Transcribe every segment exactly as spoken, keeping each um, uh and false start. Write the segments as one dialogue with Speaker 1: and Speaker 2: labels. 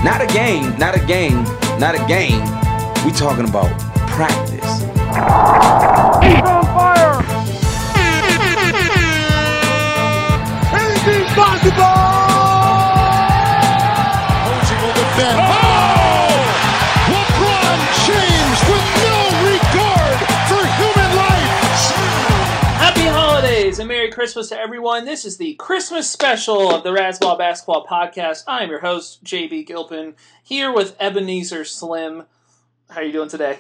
Speaker 1: Not a game, not a game, not a game. We talking about practice.
Speaker 2: He's on fire! Anything possible! Coaching will defend. Oh! LeBron James with no regard for human life.
Speaker 3: Happy holidays and Merry Christmas to everyone. This is the Christmas special of the Razzball Basketball Podcast. I am your host, J B Gilpin, here with Ebenezer Slim. How are you doing today?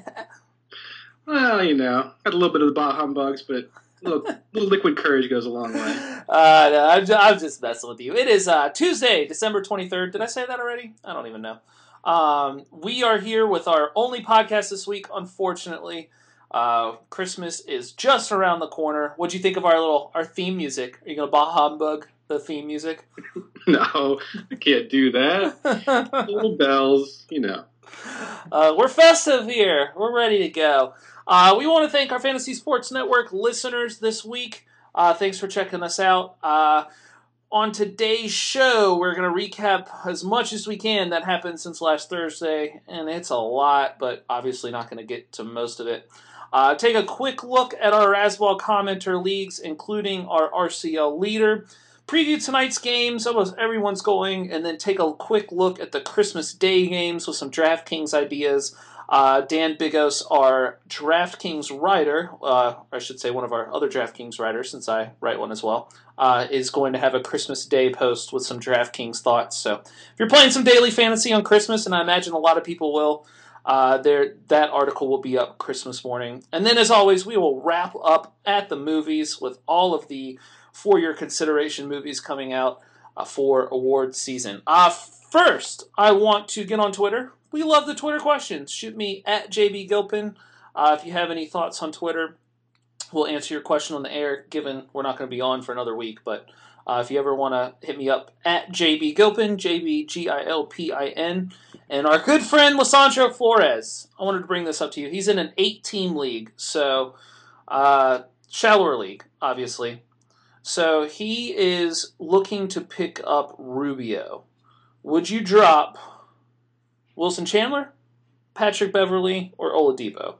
Speaker 4: Well, you know, got a little bit of the bah humbugs, but a little, little liquid courage goes a long way.
Speaker 3: Uh, no, I'm, just, I'm just messing with you. It is uh, Tuesday, December twenty-third. Did I say that already? I don't even know. Um, we are here with our only podcast this week, unfortunately. Uh, Christmas is just around the corner. What'd you think of our little our theme music? Are you going to bah humbug the theme music?
Speaker 4: No, I can't do that. Little bells, you know.
Speaker 3: Uh, we're festive here. We're ready to go. Uh, we want to thank our Fantasy Sports Network listeners this week. Uh, thanks for checking us out. Uh, on today's show, we're going to recap as much as we can that happened since last Thursday, and it's a lot, but obviously not going to get to most of it. Uh, take a quick look at our Razzball commenter leagues, including our R C L leader. Preview tonight's games, almost everyone's going, and then take a quick look at the Christmas Day games with some DraftKings ideas. Uh, Dan Bigos, our DraftKings writer, uh, I should say one of our other DraftKings writers, since I write one as well, uh, is going to have a Christmas Day post with some DraftKings thoughts. So if you're playing some daily fantasy on Christmas, and I imagine a lot of people will, uh, there that article will be up Christmas morning. And then, as always, we will wrap up at the movies with all of the for your consideration movies coming out uh, for award season. Uh, first, I want to get on Twitter. We love the Twitter questions. Shoot me at J B Gilpin. Uh, if you have any thoughts on Twitter, we'll answer your question on the air, given we're not going to be on for another week. But uh, if you ever want to hit me up at J B Gilpin, J B G I L P I N. And our good friend, Lisandro Flores, I wanted to bring this up to you. He's in an eight-team league, so uh, shallower league, obviously. So he is looking to pick up Rubio. Would you drop Wilson Chandler, Patrick Beverley, or Oladipo?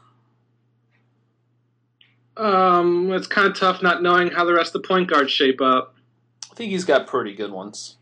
Speaker 4: Um, it's kind of tough not knowing how the rest of the point guards shape up.
Speaker 3: I think he's got pretty good ones.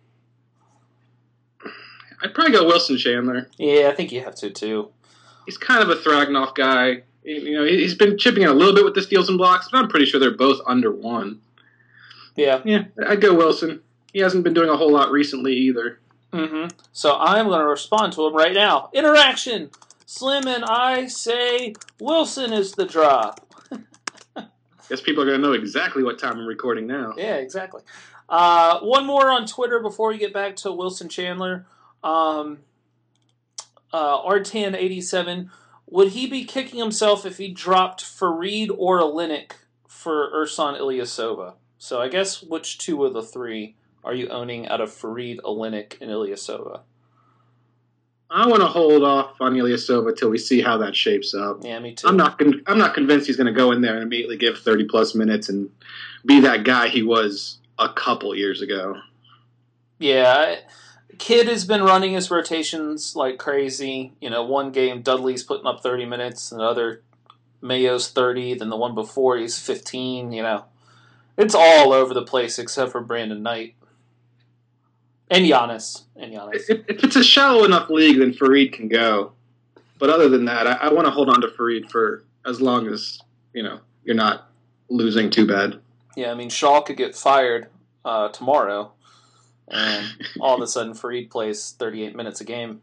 Speaker 4: I'd probably go Wilson Chandler.
Speaker 3: Yeah, I think you have to, too.
Speaker 4: He's kind of a Thragnoff guy. You know, he's been chipping in a little bit with the steals and blocks, but I'm pretty sure they're both under one.
Speaker 3: Yeah.
Speaker 4: Yeah, I'd go Wilson. He hasn't been doing a whole lot recently either.
Speaker 3: Mm-hmm. So I'm going to respond to him right now. Interaction! Slim and I say Wilson is the drop.
Speaker 4: Guess people are going to know exactly what time I'm recording now.
Speaker 3: Yeah, exactly. Uh, one more on Twitter before we get back to Wilson Chandler. Um, uh, R ten eighty-seven, would he be kicking himself if he dropped Fareed or Olynyk for Ersan Ilyasova? So I guess which two of the three are you owning out of Fareed, Olynyk, and Ilyasova?
Speaker 4: I want to hold off on Ilyasova till we see how that shapes up.
Speaker 3: Yeah, me too.
Speaker 4: I'm not. Con- I'm not convinced he's going to go in there and immediately give thirty plus minutes and be that guy he was a couple years ago.
Speaker 3: Yeah, Kidd has been running his rotations like crazy. You know, one game Dudley's putting up thirty minutes, another Mayo's thirty, then the one before he's fifteen. You know. It's all over the place except for Brandon Knight. And Giannis. And Giannis.
Speaker 4: If, if it's a shallow enough league, then Fareed can go. But other than that, I, I want to hold on to Fareed for as long as, you know, you're not losing too bad.
Speaker 3: Yeah, I mean, Shaw could get fired uh, tomorrow, and all of a sudden Fareed plays thirty-eight minutes a game.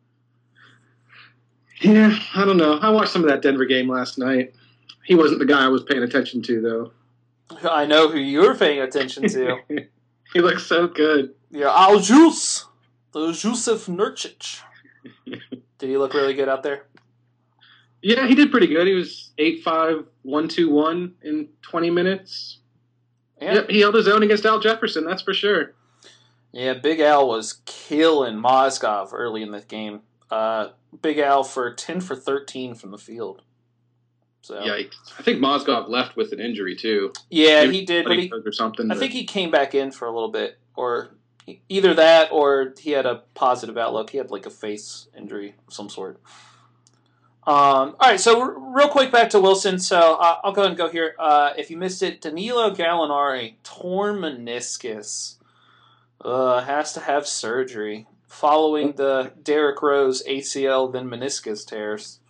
Speaker 4: Yeah, I don't know. I watched some of that Denver game last night. He wasn't the guy I was paying attention to, though.
Speaker 3: I know who you're paying attention to.
Speaker 4: He looks so good.
Speaker 3: Yeah, Al Juice. The Jusuf Nurkic. Did he look really good out there?
Speaker 4: Yeah, he did pretty good. He was eight five, one two one in twenty minutes.
Speaker 3: Yeah.
Speaker 4: Yep, he held his own against Al Jefferson, that's for sure.
Speaker 3: Yeah, Big Al was killing Mozgov early in the game. Uh, Big Al for ten for thirteen from the field. So
Speaker 4: yikes! I think Mozgov left with an injury too.
Speaker 3: Yeah, he did, but he
Speaker 4: or something.
Speaker 3: I
Speaker 4: but...
Speaker 3: think he came back in for a little bit, or either that or he had a positive outlook. He had like a face injury of some sort. Um, all right, so r- real quick back to Wilson. So uh, I'll go ahead and go here. Uh, if you missed it, Danilo Gallinari, torn meniscus, uh, has to have surgery following the Derrick Rose A C L then meniscus tears.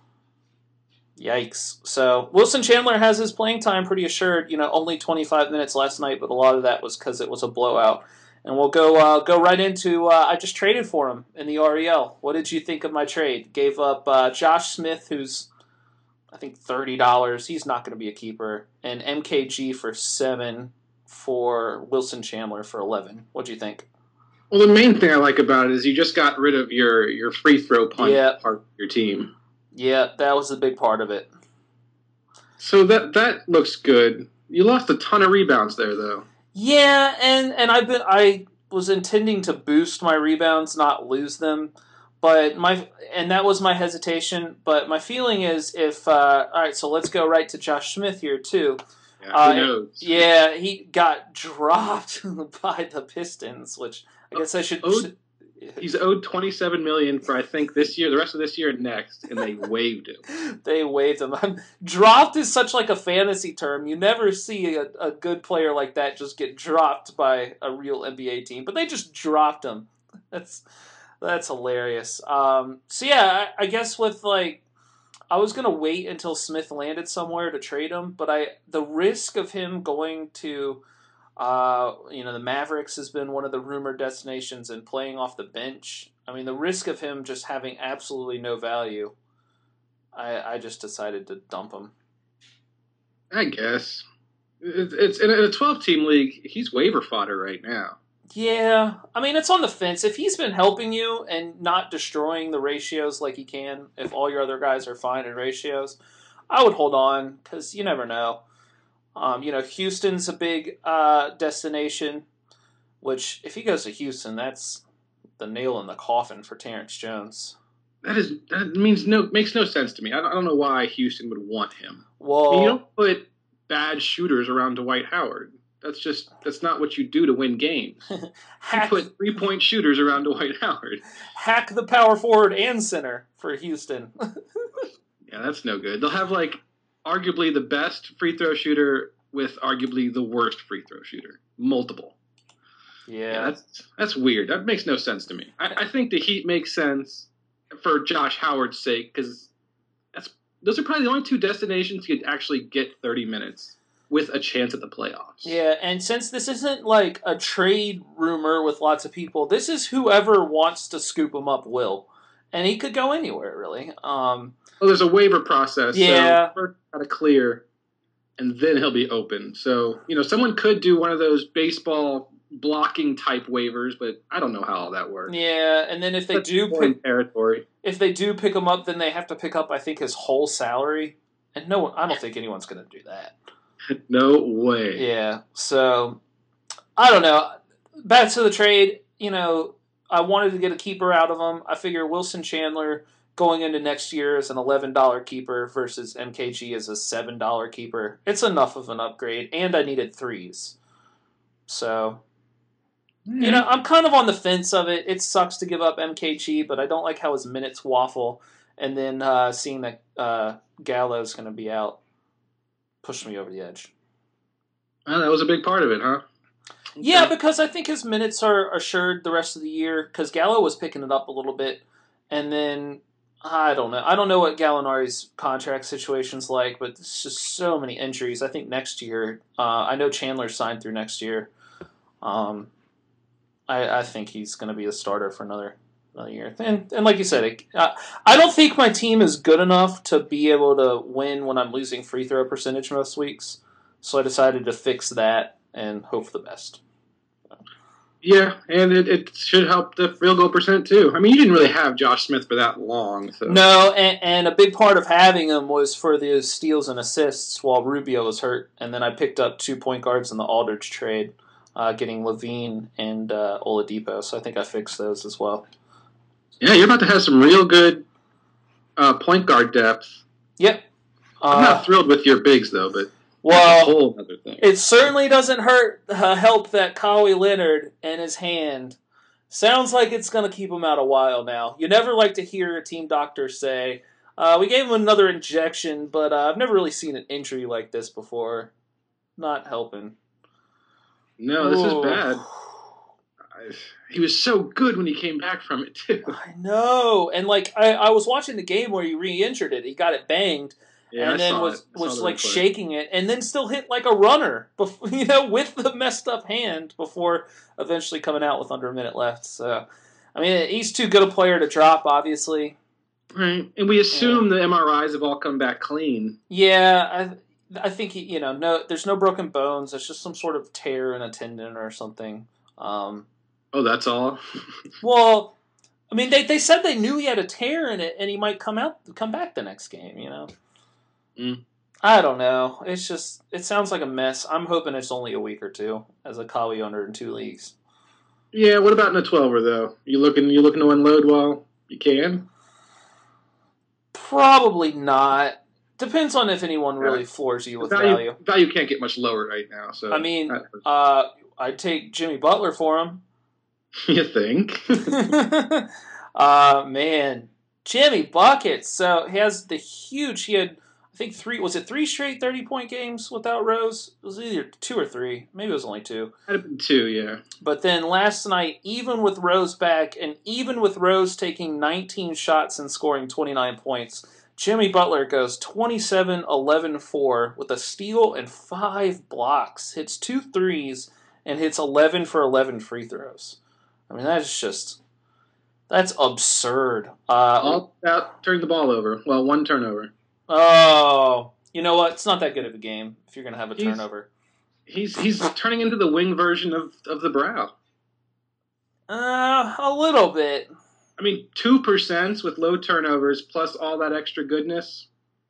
Speaker 3: Yikes. So Wilson Chandler has his playing time pretty assured. You know, only twenty-five minutes last night, but a lot of that was because it was a blowout. And we'll go uh, go right into, uh, I just traded for him in the R E L. What did you think of my trade? Gave up uh, Josh Smith, who's, I think, thirty dollars. He's not going to be a keeper. And M K G for seven for Wilson Chandler for eleven. What do you think?
Speaker 4: Well, the main thing I like about it is you just got rid of your, your free throw punt
Speaker 3: Yeah.
Speaker 4: part of your team.
Speaker 3: Yeah, that was the big part of it.
Speaker 4: So that that looks good. You lost a ton of rebounds there, though.
Speaker 3: Yeah, and, and I've been I was intending to boost my rebounds, not lose them, but my and that was my hesitation. But my feeling is if uh, all right, so let's go right to Josh Smith here too.
Speaker 4: Yeah,
Speaker 3: Uh,
Speaker 4: who knows?
Speaker 3: Yeah, he got dropped by the Pistons, which I guess I should.
Speaker 4: Oh,
Speaker 3: should
Speaker 4: He's owed twenty-seven million dollars for, I think, this year, the rest of this year and next, and they waived him.
Speaker 3: They waived him. Dropped is such like a fantasy term. You never see a, a good player like that just get dropped by a real N B A team, but they just dropped him. That's that's hilarious. Um, so yeah, I, I guess with like, I was gonna wait until Smith landed somewhere to trade him, but I the risk of him going to. Uh, you know, the Mavericks has been one of the rumored destinations and playing off the bench. I mean, the risk of him just having absolutely no value, I, I just decided to dump him.
Speaker 4: I guess. It's, it's in a twelve-team league, he's waiver fodder right now.
Speaker 3: Yeah, I mean, it's on the fence. If he's been helping you and not destroying the ratios like he can, if all your other guys are fine in ratios, I would hold on because you never know. Um, you know, Houston's a big uh, destination, which if he goes to Houston, that's the nail in the coffin for Terrence Jones.
Speaker 4: That is that means no makes no sense to me. I don't, I don't know why Houston would want him.
Speaker 3: Well,
Speaker 4: I mean, you don't put bad shooters around Dwight Howard. That's just that's not what you do to win games. You
Speaker 3: hack,
Speaker 4: put three point shooters around Dwight Howard.
Speaker 3: hack the power forward and center for Houston.
Speaker 4: Yeah, that's no good. They'll have like arguably the best free throw shooter with arguably the worst free throw shooter. Multiple.
Speaker 3: Yeah.
Speaker 4: Yeah, that's that's weird. That makes no sense to me. I, I think the Heat makes sense for Josh Howard's sake because that's those are probably the only two destinations you'd actually get thirty minutes with a chance at the playoffs.
Speaker 3: Yeah, and since this isn't like a trade rumor with lots of people, this is whoever wants to scoop him up will. And he could go anywhere, really. Um,
Speaker 4: Well, there's a waiver process.
Speaker 3: Yeah.
Speaker 4: So first got to clear, and then he'll be open. So, you know, someone could do one of those baseball blocking type waivers, but I don't know how all that works.
Speaker 3: yeah, and then if they
Speaker 4: That's
Speaker 3: do
Speaker 4: foreign
Speaker 3: pick,
Speaker 4: territory.
Speaker 3: if they do pick him up, then they have to pick up, I think, his whole salary. And no, I don't think anyone's going to do that.
Speaker 4: No way.
Speaker 3: Yeah, so I don't know. Back to the trade, you know, I wanted to get a keeper out of him. I figure Wilson Chandler going into next year as an eleven dollars keeper versus M K G as a seven dollars keeper. It's enough of an upgrade, and I needed threes. So, you know, I'm kind of on the fence of it. It sucks to give up M K G, but I don't like how his minutes waffle. And then uh, seeing that uh, Gallo's going to be out pushed me over the edge.
Speaker 4: Well, that was a big part of it, huh?
Speaker 3: Yeah, because I think his minutes are assured the rest of the year because Gallo was picking it up a little bit. And then, I don't know. I don't know what Gallinari's contract situation's like, but there's just so many injuries. I think next year, uh, I know Chandler signed through next year. Um, I, I think he's going to be a starter for another another year. And, and like you said, it, uh, I don't think my team is good enough to be able to win when I'm losing free throw percentage most weeks. So I decided to fix that and hope for the best.
Speaker 4: Yeah, and it, it should help the field goal percent too. I mean, you didn't really have Josh Smith for that long. So.
Speaker 3: No, and, and a big part of having him was for the steals and assists while Rubio was hurt. And then I picked up two point guards in the Aldridge trade, uh, getting Levine and uh, Oladipo. So I think I fixed those as well.
Speaker 4: Yeah, you're about to have some real good uh, point guard depth.
Speaker 3: Yep. Uh,
Speaker 4: I'm not thrilled with your bigs, though, but...
Speaker 3: Well,
Speaker 4: a whole other thing.
Speaker 3: It certainly doesn't hurt uh, help that Kawhi Leonard and his hand sounds like it's going to keep him out a while now. You never like to hear a team doctor say, uh, we gave him another injection, but uh, I've never really seen an injury like this before. Not helping.
Speaker 4: No, this
Speaker 3: Ooh.
Speaker 4: is bad. I, he was so good when he came back from it, too.
Speaker 3: I know. And, like, I, I was watching the game where he re-injured it. He got it banged.
Speaker 4: Yeah,
Speaker 3: and
Speaker 4: I
Speaker 3: then
Speaker 4: saw
Speaker 3: was
Speaker 4: it. I saw
Speaker 3: was
Speaker 4: the
Speaker 3: like
Speaker 4: replay.
Speaker 3: shaking it, and then still hit like a runner, before, you know, with the messed up hand before eventually coming out with under a minute left. So, I mean, he's too good a player to drop, obviously.
Speaker 4: Right, and we assume yeah. the M R Is have all come back clean.
Speaker 3: Yeah, I I think he, you know, no, there's no broken bones. It's just some sort of tear in a tendon or something. Um,
Speaker 4: oh, that's all.
Speaker 3: Well, I mean, they they said they knew he had a tear in it, and he might come out come back the next game. You know.
Speaker 4: Mm.
Speaker 3: I don't know. It's just, it sounds like a mess. I'm hoping it's only a week or two as a Kawhi owner in two leagues.
Speaker 4: Yeah, what about in a twelver though? You looking you looking to unload while you can?
Speaker 3: Probably not. Depends on if anyone really yeah. floors you with
Speaker 4: value,
Speaker 3: value.
Speaker 4: Value can't get much lower right now. So
Speaker 3: I mean, uh, I'd take Jimmy Butler for him.
Speaker 4: You think?
Speaker 3: uh man, Jimmy buckets. So he has the huge. He had. I think three, was it three straight thirty-point games without Rose? It was either two or three. Maybe it was only two.
Speaker 4: Might have been two, yeah.
Speaker 3: But then last night, even with Rose back, and even with Rose taking nineteen shots and scoring twenty-nine points, Jimmy Butler goes twenty-seven, eleven, four with a steal and five blocks, hits two threes, and hits eleven for eleven free throws. I mean, that's just, that's absurd. Uh,
Speaker 4: All about turning the ball over. Well, one turnover.
Speaker 3: Oh, you know what? It's not that good of a game if you're going to have a
Speaker 4: he's,
Speaker 3: turnover.
Speaker 4: He's he's turning into the wing version of, of the Brow.
Speaker 3: Uh, a little bit.
Speaker 4: I mean, two percent with low turnovers plus all that extra goodness.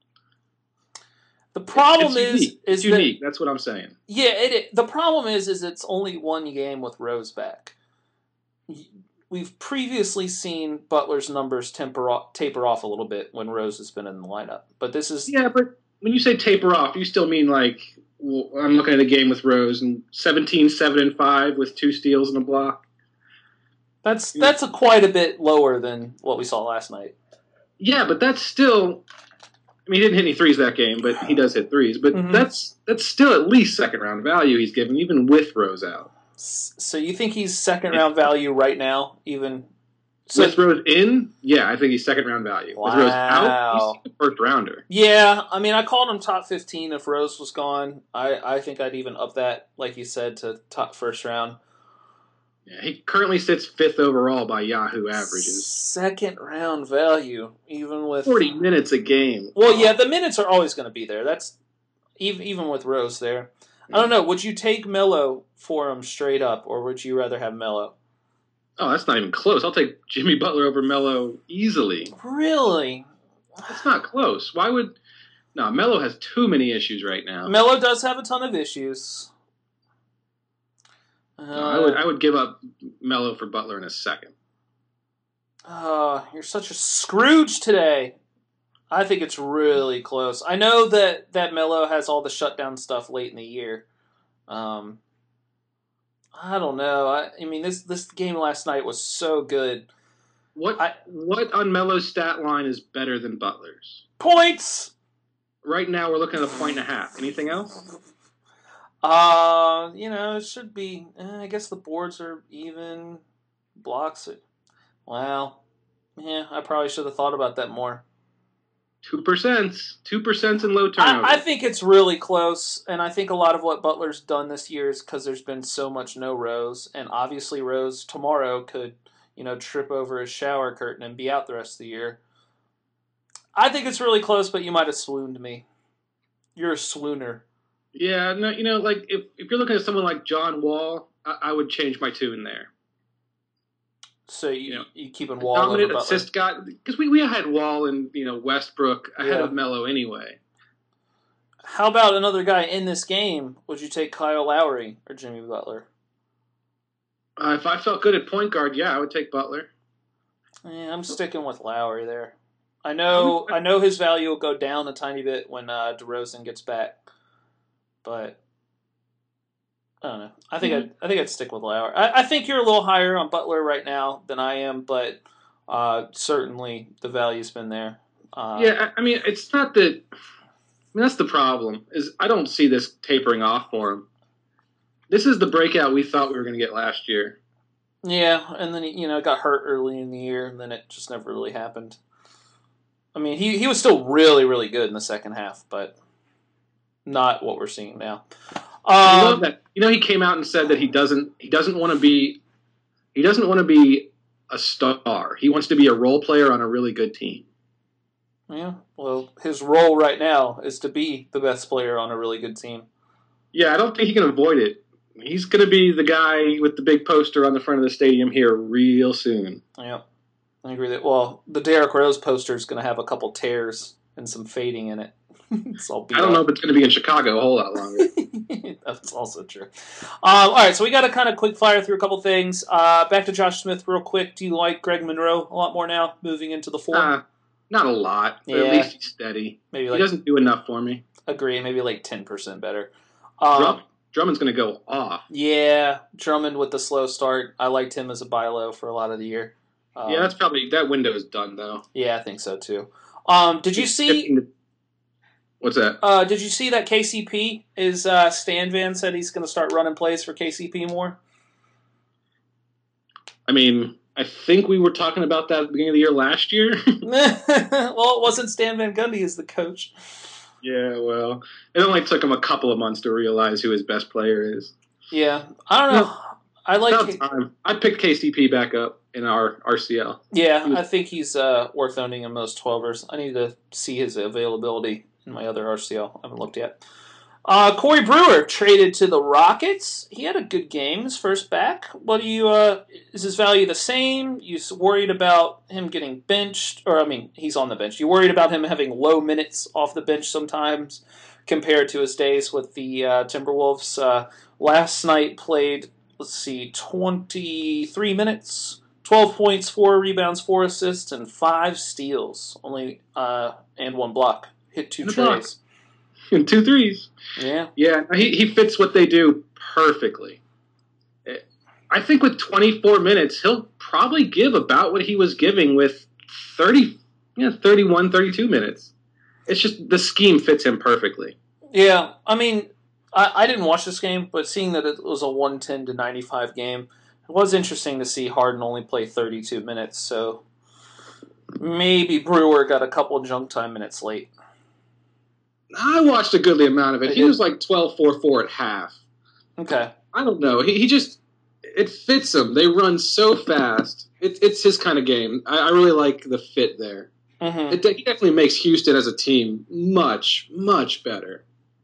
Speaker 3: The problem
Speaker 4: it's, it's
Speaker 3: is,
Speaker 4: unique.
Speaker 3: is
Speaker 4: it's unique. That, That's what I'm saying.
Speaker 3: Yeah, it, it. The problem is, is it's only one game with Rose back. We've previously seen Butler's numbers temper off, taper off a little bit when Rose has been in the lineup. But this is...
Speaker 4: Yeah, but when you say taper off, you still mean like, well, I'm looking at a game with Rose and seventeen, seven, and five with two steals and a block.
Speaker 3: That's that's a quite a bit lower than what we saw last night.
Speaker 4: Yeah, but that's still... I mean, he didn't hit any threes that game, but he does hit threes. But
Speaker 3: mm-hmm. that's
Speaker 4: that's still at least second-round value he's given, even with Rose out.
Speaker 3: So you think he's second round value right now, even
Speaker 4: so, with Rose in? Yeah, I think he's second round value.
Speaker 3: Wow.
Speaker 4: With Rose out, he's a first rounder.
Speaker 3: Yeah, I mean, I called him top fifteen if Rose was gone. I, I think I'd even up that, like you said, to top first round.
Speaker 4: Yeah, he currently sits fifth overall by Yahoo averages.
Speaker 3: Second round value, even with
Speaker 4: forty minutes a game.
Speaker 3: Well, yeah, the minutes are always going to be there. That's even even with Rose there. I don't know. Would you take Melo for him straight up, or would you rather have Melo?
Speaker 4: Oh, that's not even close. I'll take Jimmy Butler over Melo easily.
Speaker 3: Really?
Speaker 4: That's not close. Why would... No, Melo has too many issues right now.
Speaker 3: Melo does have a ton of issues. Uh,
Speaker 4: no, I would I would give up Melo for Butler in a second.
Speaker 3: Oh, you're such a Scrooge today. I think it's really close. I know that, that Melo has all the shutdown stuff late in the year. Um, I don't know. I, I mean, this this game last night was so good.
Speaker 4: What
Speaker 3: I,
Speaker 4: what on Melo's stat line is better than Butler's?
Speaker 3: Points!
Speaker 4: Right now we're looking at a point and a half. Anything else?
Speaker 3: Uh, you know, it should be... Eh, I guess the boards are even. Blocks it. Wow. Yeah, I probably should have thought about that more.
Speaker 4: Two percent, two percent in low turnover.
Speaker 3: I, I think it's really close, and I think a lot of what Butler's done this year is because there's been so much no Rose, and obviously Rose tomorrow could, you know, trip over his shower curtain and be out the rest of the year. I think it's really close, but you might have swooned me. You're a swooner.
Speaker 4: Yeah, no, you know, like if if you're looking at someone like John Wall, I, I would change my tune there.
Speaker 3: So you,
Speaker 4: you know,
Speaker 3: you keeping Wall
Speaker 4: dominant
Speaker 3: over
Speaker 4: assist guy, because we, we had Wall and you know Westbrook ahead
Speaker 3: yeah.
Speaker 4: of Melo anyway.
Speaker 3: How about another guy in this game? Would you take Kyle Lowry or Jimmy Butler?
Speaker 4: Uh, if I felt good at point guard, yeah, I would take Butler.
Speaker 3: Yeah, I'm sticking with Lowry there. I know I know his value will go down a tiny bit when uh, DeRozan gets back. but I don't know. I think mm-hmm. I'd, I think I'd stick with Lauer. I, I think you're a little higher on Butler right now than I am, but uh, certainly the value's been there. Uh,
Speaker 4: yeah, I mean, it's not that. I mean, that's the problem. Is I don't see this tapering off for him. This is the breakout we thought we were going to get last year.
Speaker 3: Yeah, and then he, you know, got hurt early in the year, and then it just never really happened. I mean, he, he was still really, really good in the second half, but not what we're seeing now. Um,
Speaker 4: I love that. You know, he came out and said that he doesn't he doesn't want to be he doesn't want to be a star. He wants to be a role player on a really good team.
Speaker 3: Yeah, well, his role right now is to be the best player on a really good team.
Speaker 4: Yeah, I don't think he can avoid it. He's going to be the guy with the big poster on the front of the stadium here real soon.
Speaker 3: Yeah, I agree that. Well, the Derrick Rose poster is going to have a couple tears and some fading in it. It's all
Speaker 4: I don't
Speaker 3: up.
Speaker 4: know if it's going to be in Chicago a whole lot longer.
Speaker 3: That's also true. Um, all right, so we got to kind of quick fire through a couple things. Uh, back to Josh Smith real quick. Do you like Greg Monroe a lot more now, moving into the four?
Speaker 4: Uh, not a lot, but
Speaker 3: yeah.
Speaker 4: at least he's steady.
Speaker 3: Maybe like,
Speaker 4: he doesn't do enough for me.
Speaker 3: Agree, maybe like ten percent better. Um,
Speaker 4: Drum, Drummond's going to go off.
Speaker 3: Yeah, Drummond with the slow start. I liked him as a buy low for a lot of the year. Um,
Speaker 4: yeah, that's probably that window is done though.
Speaker 3: Yeah, I think so too. Um, did you see?
Speaker 4: What's that?
Speaker 3: Uh, did you see that K C P is uh, Stan Van said he's going to start running plays for K C P more?
Speaker 4: I mean, I think we were talking about that at the beginning of the year last year.
Speaker 3: Well, it wasn't Stan Van Gundy as the coach.
Speaker 4: Yeah, well, it only took him a couple of months to realize who his best player is.
Speaker 3: Yeah, I don't know. No, I like.
Speaker 4: Time. I picked K C P back up in our R C L.
Speaker 3: Yeah, was, I think he's uh, worth owning in most twelvers. I need to see his availability in my other R C L. I haven't looked yet. Uh, Corey Brewer traded to the Rockets. He had a good game, his first back. What do you? Uh, is his value the same? You worried about him getting benched, or I mean, he's on the bench. You worried about him having low minutes off the bench sometimes, compared to his days with the uh, Timberwolves. Uh, last night played, let's see, twenty-three minutes, twelve points, four rebounds, four assists, and five steals. Only uh, and one block. Hit two trays.
Speaker 4: And two threes.
Speaker 3: Yeah.
Speaker 4: Yeah, he, he fits what they do perfectly. I think with twenty-four minutes, he'll probably give about what he was giving with thirty, yeah, thirty-one, thirty-two minutes. It's just the scheme fits him perfectly.
Speaker 3: Yeah, I mean, I, I didn't watch this game, but seeing that it was a one ten to ninety-five game, it was interesting to see Harden only play thirty-two minutes, so maybe Brewer got a couple junk time minutes late.
Speaker 4: I watched a goodly amount of it. He was like twelve four four at half.
Speaker 3: Okay.
Speaker 4: I don't know. He, he just, it fits him. They run so fast. It, it's his kind of game. I, I really like the fit there.
Speaker 3: Mm-hmm.
Speaker 4: It, he definitely makes Houston as a team much, much better.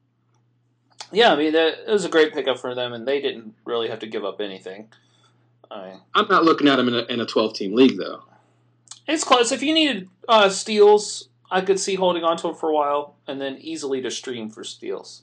Speaker 3: Yeah, I mean, that, it was a great pickup for them, and they didn't really have to give up anything. I mean,
Speaker 4: I'm not looking at him in a, in a twelve-team league, though.
Speaker 3: It's close. If you needed uh, steals, I could see holding on to him for a while and then easily to stream for steals.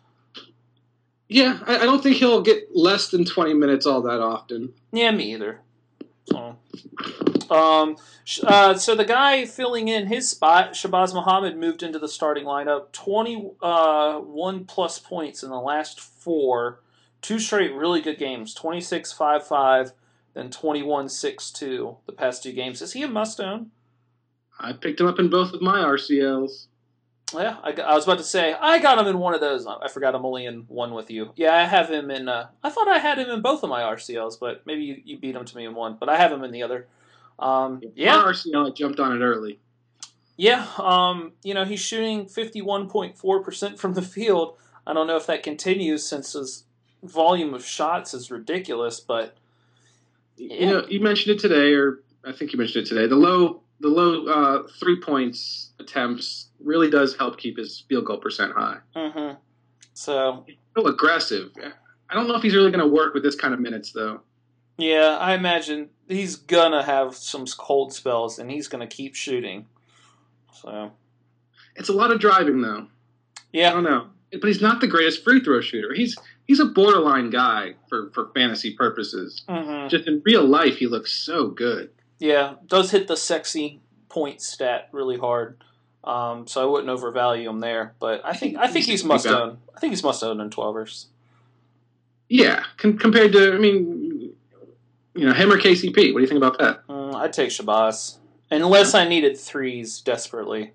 Speaker 4: Yeah, I, I don't think he'll get less than twenty minutes all that often.
Speaker 3: Yeah, me either. So, um, uh, so the guy filling in his spot, Shabazz Muhammad, moved into the starting lineup. twenty-one plus points in the last four. Two straight really good games. twenty-six five five, then twenty-one six two the past two games. Is he a must-own?
Speaker 4: I picked him up in both of my R C Ls.
Speaker 3: Yeah, I, I was about to say, I got him in one of those. I forgot I'm only in one with you. Yeah, I have him in, uh, I thought I had him in both of my R C Ls, but maybe you, you beat him to me in one. But I have him in the other. Um, yeah.
Speaker 4: My R C L, I jumped on it early.
Speaker 3: Yeah, um, you know, he's shooting fifty-one point four percent from the field. I don't know if that continues since his volume of shots is ridiculous, but...
Speaker 4: Yeah. You know, you mentioned it today, or I think you mentioned it today, the low... The low uh, three points attempts really does help keep his field goal percent high.
Speaker 3: Mm-hmm. So
Speaker 4: he's so aggressive. I don't know if he's really going to work with this kind of minutes, though.
Speaker 3: Yeah, I imagine he's gonna have some cold spells, and he's gonna keep shooting. So
Speaker 4: it's a lot of driving, though.
Speaker 3: Yeah,
Speaker 4: I don't know, but he's not the greatest free throw shooter. He's he's a borderline guy for, for fantasy purposes.
Speaker 3: Mm-hmm.
Speaker 4: Just in real life, he looks so good.
Speaker 3: Yeah, does hit the sexy point stat really hard. Um, so I wouldn't overvalue him there. But I think I think he's must own. I think he's must own in twelvers.
Speaker 4: Yeah, con- compared to, I mean, you know, him or K C P. What do you think about that?
Speaker 3: Mm, I'd take Shabazz. Unless I needed threes desperately.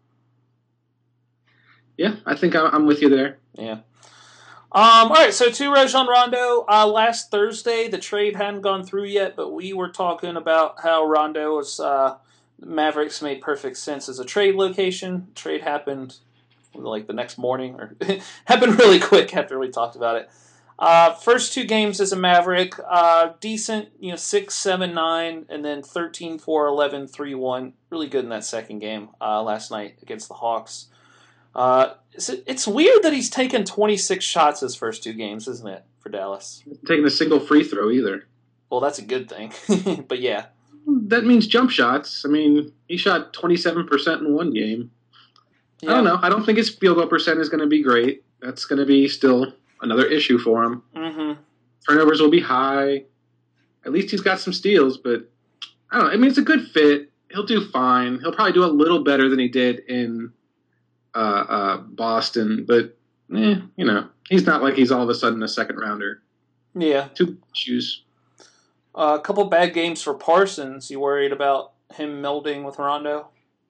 Speaker 4: Yeah, I think I'm with you there.
Speaker 3: Yeah. Um, all right, so to Rajon Rondo, uh, last Thursday, the trade hadn't gone through yet, but we were talking about how Rondo was, uh, Mavericks made perfect sense as a trade location. Trade happened like the next morning, or happened really quick after we talked about it. Uh, first two games as a Maverick, uh, decent, you know, six, seven, nine, and then thirteen, four, eleven, three, one. Really good in that second game uh, last night against the Hawks. Uh, it's, it's weird that he's taken twenty-six shots his first two games, isn't it, for Dallas?
Speaker 4: Taking a single free throw either.
Speaker 3: Well, that's a good thing. But yeah.
Speaker 4: That means jump shots. I mean, he shot twenty-seven percent in one game. Yeah. I don't know. I don't think his field goal percent is going to be great. That's going to be still another issue for him.
Speaker 3: Mm-hmm.
Speaker 4: Turnovers will be high. At least he's got some steals, but I don't know. I mean, it's a good fit. He'll do fine. He'll probably do a little better than he did in uh, uh, Boston, but eh, you know, he's not like he's all of a sudden a second rounder.
Speaker 3: Yeah.
Speaker 4: Two issues.
Speaker 3: Uh, a couple bad games for Parsons. You worried about him melding with Rondo?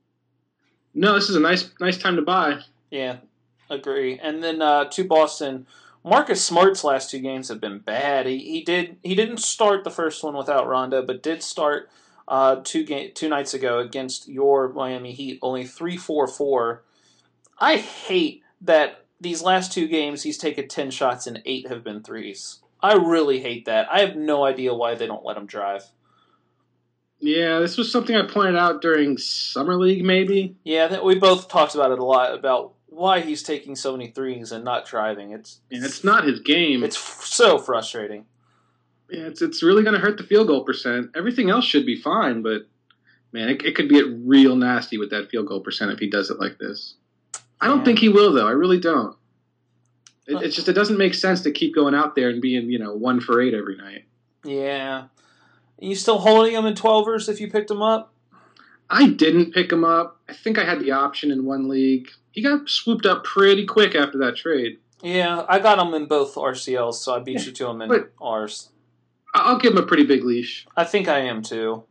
Speaker 4: No, this is a nice nice time to buy.
Speaker 3: Yeah, agree. And then uh, to Boston, Marcus Smart's last two games have been bad. He he did he didn't start the first one without Rondo, but did start uh, two game two nights ago against your Miami Heat. Only three four four. I hate that these last two games he's taken ten shots and eight have been threes. I really hate that. I have no idea why they don't let him drive.
Speaker 4: Yeah, this was something I pointed out during Summer League, maybe.
Speaker 3: Yeah, that we both talked about it a lot, about why he's taking so many threes and not driving. It's
Speaker 4: yeah, it's not his game.
Speaker 3: It's f- so frustrating.
Speaker 4: Yeah, it's it's really going to hurt the field goal percent. Everything else should be fine, but man, it, it could get real nasty with that field goal percent if he does it like this. I don't yeah. think he will, though. I really don't. It, it's just it doesn't make sense to keep going out there and being, you know, one for eight every night.
Speaker 3: Yeah. Are you still holding him in twelvers if you picked him up?
Speaker 4: I didn't pick him up. I think I had the option in one league. He got swooped up pretty quick after that trade.
Speaker 3: Yeah, I got him in both R C Ls, so I beat yeah, you to him in
Speaker 4: but
Speaker 3: ours.
Speaker 4: I'll give him a pretty big leash.
Speaker 3: I think I am too.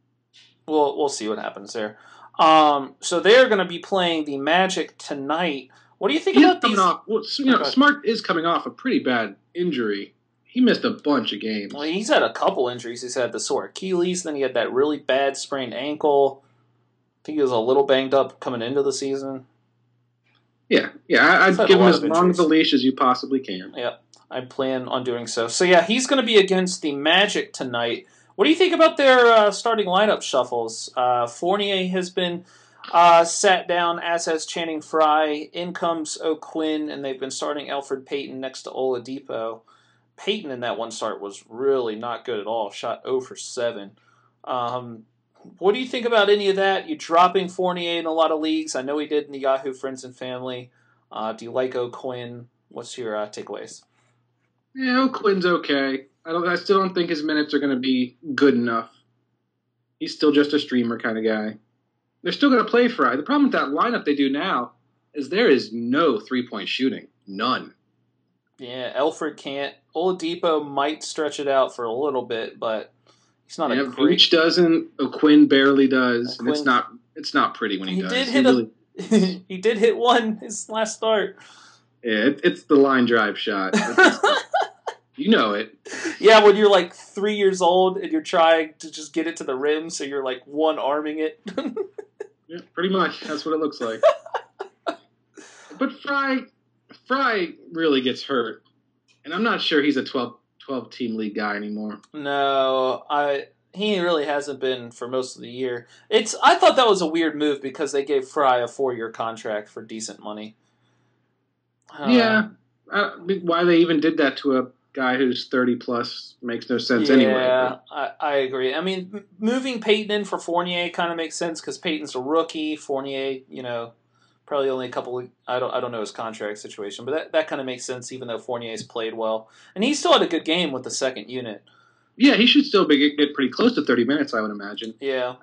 Speaker 3: We'll we'll see what happens there. Um, so they're going to be playing the Magic tonight. What do you think
Speaker 4: He's
Speaker 3: about
Speaker 4: coming
Speaker 3: these?
Speaker 4: Off, well, you know, Smart is coming off a pretty bad injury. He missed a bunch of games.
Speaker 3: Well, he's had a couple injuries. He's had the sore Achilles, then he had that really bad sprained ankle. I think he was a little banged up coming into the season.
Speaker 4: Yeah, yeah, I, I'd give him as long of a leash as you possibly can.
Speaker 3: Yep, I plan on doing so. So yeah, he's going to be against the Magic tonight. What do you think about their uh, starting lineup shuffles? Uh, Fournier has been uh, sat down, as has Channing Frye. In comes O'Quinn, and they've been starting Elfrid Payton next to Oladipo. Payton in that one start was really not good at all. Shot zero for seven. Um, what do you think about any of that? You dropping Fournier in a lot of leagues. I know he did in the Yahoo Friends and Family. Uh, do you like O'Quinn? What's your uh, takeaways?
Speaker 4: Yeah, O'Quinn's okay. I don't. I still don't think his minutes are going to be good enough. He's still just a streamer kind of guy. They're still going to play Frye. The problem with that lineup they do now is there is no three-point shooting. None.
Speaker 3: Yeah, Elfrid can't. Oladipo might stretch it out for a little bit, but he's not
Speaker 4: yeah,
Speaker 3: a great.
Speaker 4: Vooch doesn't. O'Quinn barely does,
Speaker 3: O'Quinn...
Speaker 4: and it's not. It's not pretty when he,
Speaker 3: he
Speaker 4: does.
Speaker 3: Did
Speaker 4: he
Speaker 3: hit
Speaker 4: really...
Speaker 3: a... he did hit one his last start.
Speaker 4: Yeah, it, it's the line drive shot. You know it.
Speaker 3: Yeah, when you're like three years old and you're trying to just get it to the rim, so you're like one arming it.
Speaker 4: Yeah, pretty much. That's what it looks like. But Frye, Frye really gets hurt, and I'm not sure he's a twelve, twelve team league guy anymore.
Speaker 3: No, I he really hasn't been for most of the year. It's I thought that was a weird move because they gave Frye a four year contract for decent money.
Speaker 4: Uh, yeah, uh, why they even did that to a guy who's thirty plus makes no sense
Speaker 3: yeah,
Speaker 4: anyway.
Speaker 3: Yeah, I, I agree. I mean, moving Payton in for Fournier kind of makes sense because Payton's a rookie. Fournier, you know, probably only a couple of, I don't I don't know his contract situation, but that, that kind of makes sense even though Fournier's played well. And he still had a good game with the second unit.
Speaker 4: Yeah, he should still be, get pretty close to thirty minutes, I would imagine.
Speaker 3: Yeah.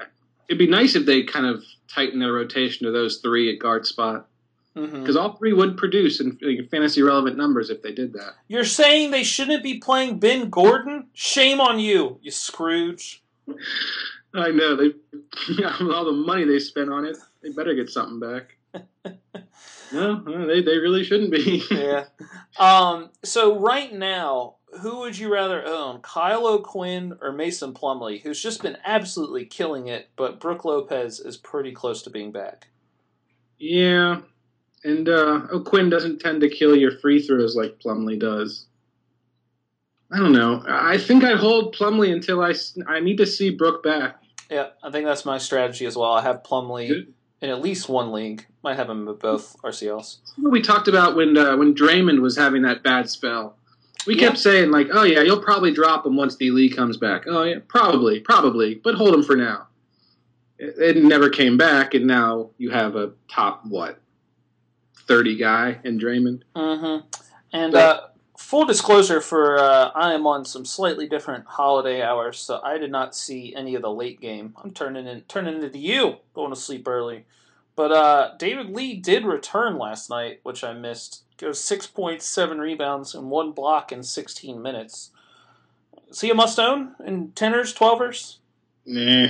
Speaker 4: it'd be nice if they kind of tighten their rotation to those three at guard spot. Because mm-hmm. all three would produce in, in fantasy-relevant numbers if they did that.
Speaker 3: You're saying they shouldn't be playing Ben Gordon? Shame on you, you Scrooge.
Speaker 4: I know. They, with all the money they spent on it, they better get something back. No, they, they really shouldn't be.
Speaker 3: Yeah. Um. So right now, who would you rather own, Kyle O'Quinn or Mason Plumlee, who's just been absolutely killing it, but Brooke Lopez is pretty close to being back?
Speaker 4: Yeah. And uh, O'Quinn doesn't tend to kill your free throws like Plumlee does. I don't know. I think I'd hold Plumlee until I, I need to see Brooke back.
Speaker 3: Yeah, I think that's my strategy as well. I have Plumlee
Speaker 4: Good.
Speaker 3: in at least one league. Might have him in both R C Ls.
Speaker 4: We talked about when uh, when Draymond was having that bad spell. We
Speaker 3: yeah.
Speaker 4: kept saying, like, oh, yeah, you'll probably drop him once the league comes back. Oh, yeah, probably, probably. But hold him for now. It, it never came back, and now you have a top, what? thirty guy in Draymond.
Speaker 3: Mm-hmm. And uh, full disclosure for uh, I am on some slightly different holiday hours, so I did not see any of the late game. I'm turning in turning into you, going to sleep early. But uh, David Lee did return last night, which I missed. Goes six points, seven rebounds, and one block in sixteen minutes. Is he a must own in teners, twelvers?
Speaker 4: Nah.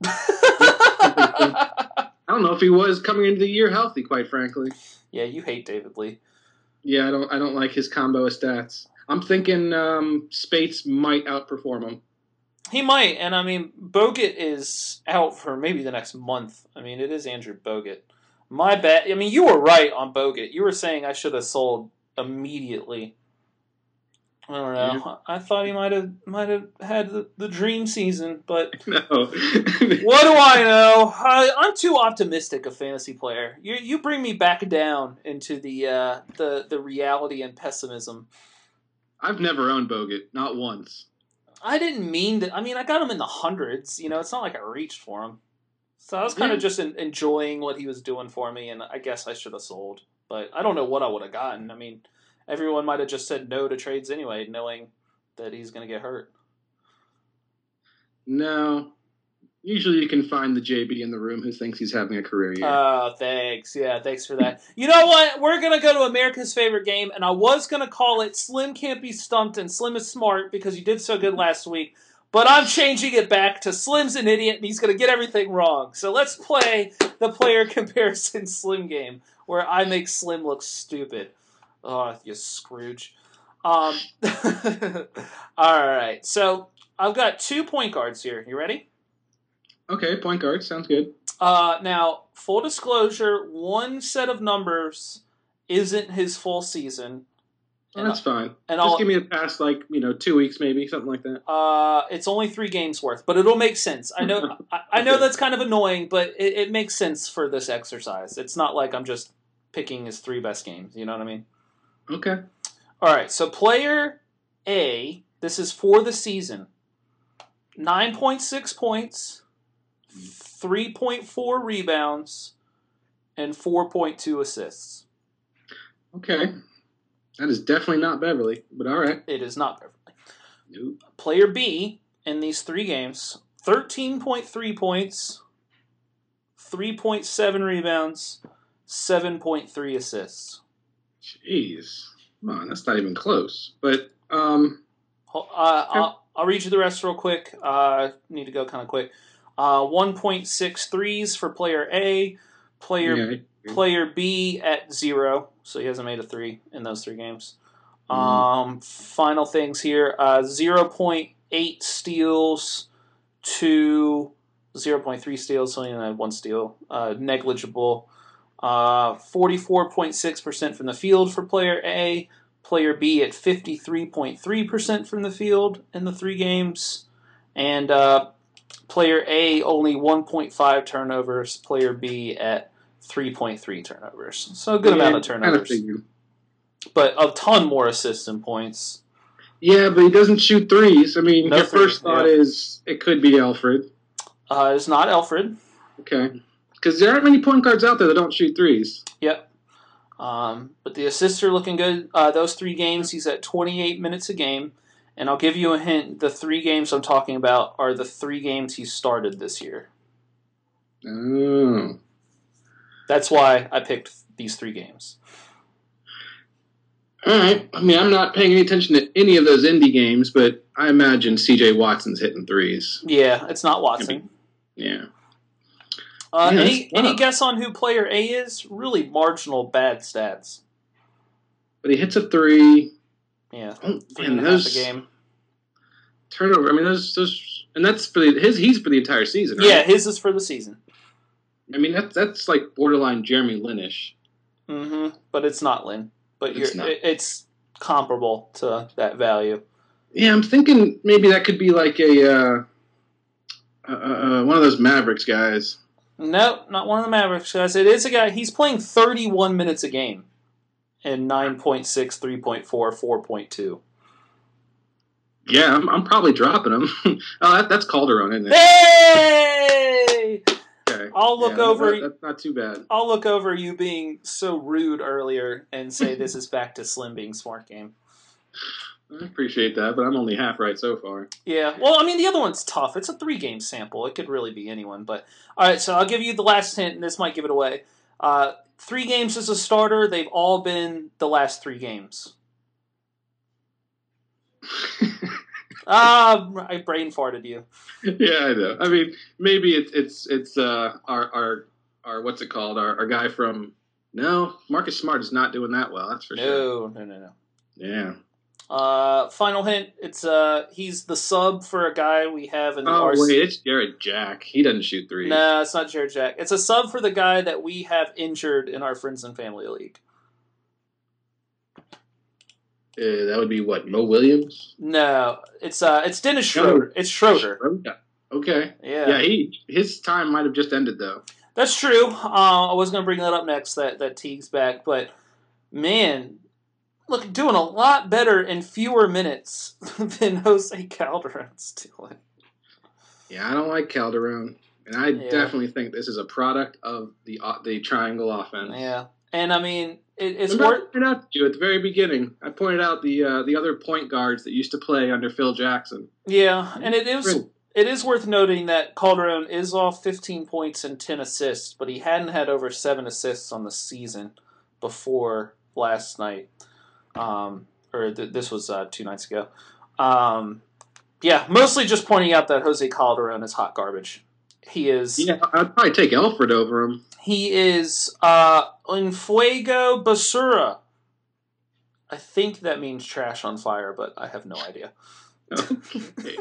Speaker 4: I don't know if he was coming into the year healthy, quite frankly.
Speaker 3: Yeah, you hate David Lee.
Speaker 4: Yeah, I don't. I don't like his combo of stats. I'm thinking um, Spates might outperform him.
Speaker 3: He might, and I mean, Bogut is out for maybe the next month. I mean, it is Andrew Bogut. My bad. I mean, you were right on Bogut. You were saying I should have sold immediately. I don't know. Yeah. I thought he might have might have had the, the dream season, but
Speaker 4: no.
Speaker 3: What do I know? I, I'm too optimistic a fantasy player. You you bring me back down into the uh, the the reality and pessimism.
Speaker 4: I've never owned Bogut, not once.
Speaker 3: I didn't mean that. I mean, I got him in the hundreds. You know, it's not like I reached for him. So I was kind yeah. of just in, enjoying what he was doing for me, and I guess I should have sold. But I don't know what I would have gotten. I mean, everyone might have just said no to trades anyway, knowing that he's going to get hurt.
Speaker 4: No. Usually you can find the J B in the room who thinks he's having a career year.
Speaker 3: Oh, thanks. Yeah, thanks for that. You know what? We're going to go to America's favorite game, and I was going to call it Slim Can't Be Stumped and Slim is Smart because you did so good last week, but I'm changing it back to Slim's an idiot, and he's going to get everything wrong. So let's play the player comparison Slim game, where I make Slim look stupid. Oh, you Scrooge. Um, all right, so I've got two point guards here. You ready?
Speaker 4: Okay, point guard. Sounds good.
Speaker 3: Uh, now, full disclosure, one set of numbers isn't his full season.
Speaker 4: Oh, that's fine.
Speaker 3: And
Speaker 4: Just
Speaker 3: I'll,
Speaker 4: give me the past, like, you know, two weeks maybe, something like that.
Speaker 3: Uh, it's only three games worth, but it'll make sense. I know I, I know that's kind of annoying, but it, it makes sense for this exercise. It's not like I'm just picking his three best games. You know what I mean?
Speaker 4: Okay.
Speaker 3: All right, so player A, this is for the season. nine point six points, three point four rebounds, and four point two assists.
Speaker 4: Okay. That is definitely not Beverly, but all right.
Speaker 3: It is not Beverly.
Speaker 4: Nope.
Speaker 3: Player B, in these three games, thirteen point three points, three point seven rebounds, seven point three assists.
Speaker 4: Jeez. Come on, that's not even close. But, um...
Speaker 3: Uh, I'll, I'll read you the rest real quick. Uh, need to go kind of quick. Uh, one point six threes for player A. Player
Speaker 4: yeah.
Speaker 3: player B at zero, so he hasn't made a three in those three games.
Speaker 4: Mm-hmm.
Speaker 3: Um, final things here. Uh, zero point eight steals to zero point three steals, so he only had one steal. Uh, negligible. Uh, forty-four point six percent from the field for player A. Player B at fifty-three point three percent from the field in the three games. And uh, player A only one point five turnovers. Player B at three point three turnovers. So a good yeah, amount of turnovers.
Speaker 4: Kind of
Speaker 3: but a ton more assists and points.
Speaker 4: Yeah, but he doesn't shoot threes. I mean,
Speaker 3: no
Speaker 4: your
Speaker 3: threes,
Speaker 4: first thought
Speaker 3: yeah.
Speaker 4: is it could be Alfred.
Speaker 3: Uh, it's not Alfred.
Speaker 4: Okay. Because there aren't many point guards out there that don't shoot threes.
Speaker 3: Yep. Um, but the assists are looking good. Uh, those three games, he's at twenty-eight minutes a game. And I'll give you a hint. The three games I'm talking about are the three games he started this year.
Speaker 4: Oh.
Speaker 3: That's why I picked these three games.
Speaker 4: All right. I mean, I'm not paying any attention to any of those indie games, but I imagine C J Watson's hitting threes.
Speaker 3: Yeah, it's not Watson.
Speaker 4: Yeah.
Speaker 3: Uh,
Speaker 4: yeah
Speaker 3: any any guess on who player A is? Really marginal bad stats.
Speaker 4: But he hits a three.
Speaker 3: Yeah,
Speaker 4: oh,
Speaker 3: three
Speaker 4: man,
Speaker 3: and a half
Speaker 4: those
Speaker 3: a game.
Speaker 4: Turnover. I mean, those those, and that's for the, his. He's for the entire season, right?
Speaker 3: Yeah, his is for the season.
Speaker 4: I mean, that's that's like borderline Jeremy Lin-ish.
Speaker 3: Mm-hmm. But it's not Lin. But
Speaker 4: It's
Speaker 3: you're
Speaker 4: not.
Speaker 3: it, it's comparable to that value.
Speaker 4: Yeah, I'm thinking maybe that could be like a uh, uh, uh, one of those Mavericks guys.
Speaker 3: No, not one of the Mavericks guys. It is a guy. He's playing thirty-one minutes a game, and nine point six, three point four, four point two.
Speaker 4: Yeah, I'm, I'm probably dropping him. oh, that, that's Calderon, isn't it?
Speaker 3: Hey!
Speaker 4: Okay.
Speaker 3: I'll look
Speaker 4: yeah,
Speaker 3: over.
Speaker 4: That, that's not too bad.
Speaker 3: I'll look over you being so rude earlier and say this is back to Slim being smart game.
Speaker 4: I appreciate that, but I'm only half right so far.
Speaker 3: Yeah, well, I mean, the other one's tough. It's a three-game sample. It could really be anyone. But all right, so I'll give you the last hint, and this might give it away. Uh, three games as a starter. They've all been the last three games. Ah, I brain farted you.
Speaker 4: yeah, I know. I mean, maybe it's it's it's uh, our our our what's it called? Our, our guy from no, Marcus Smart is not doing that well. That's for sure.
Speaker 3: No, no, no, no.
Speaker 4: Yeah.
Speaker 3: Uh, final hint. It's uh, he's the sub for a guy we have in the
Speaker 4: Oh
Speaker 3: R C.
Speaker 4: wait, it's Jared Jack. He doesn't shoot threes.
Speaker 3: No, it's not Jared Jack. It's a sub for the guy that we have injured in our Friends and Family League.
Speaker 4: Uh, that would be what, Mo Williams?
Speaker 3: No, it's uh, it's Dennis Schroeder. It's Schroeder.
Speaker 4: Okay.
Speaker 3: Yeah.
Speaker 4: Yeah. He his time might have just ended though.
Speaker 3: That's true. Uh, I was going to bring that up next. That that Teague's back, but man, look, doing a lot better in fewer minutes than Jose Calderon's doing.
Speaker 4: Yeah, I don't like Calderon, and I
Speaker 3: Yeah.
Speaker 4: definitely think this is a product of the uh, the triangle offense.
Speaker 3: Yeah, and I mean, it, it's
Speaker 4: Remember
Speaker 3: worth.
Speaker 4: I pointed out to you at the very beginning. I pointed out the uh, the other point guards that used to play under Phil Jackson.
Speaker 3: Yeah, and it is.
Speaker 4: Really?
Speaker 3: It is worth noting that Calderon is off fifteen points and ten assists, but he hadn't had over seven assists on the season before last night. Um, or th- this was uh, two nights ago. Um, yeah, mostly just pointing out that Jose Calderon is hot garbage. He is.
Speaker 4: Yeah, I'd probably take Alfred over him.
Speaker 3: He is uh, en fuego basura. I think that means trash on fire, but I have no idea.
Speaker 4: Okay.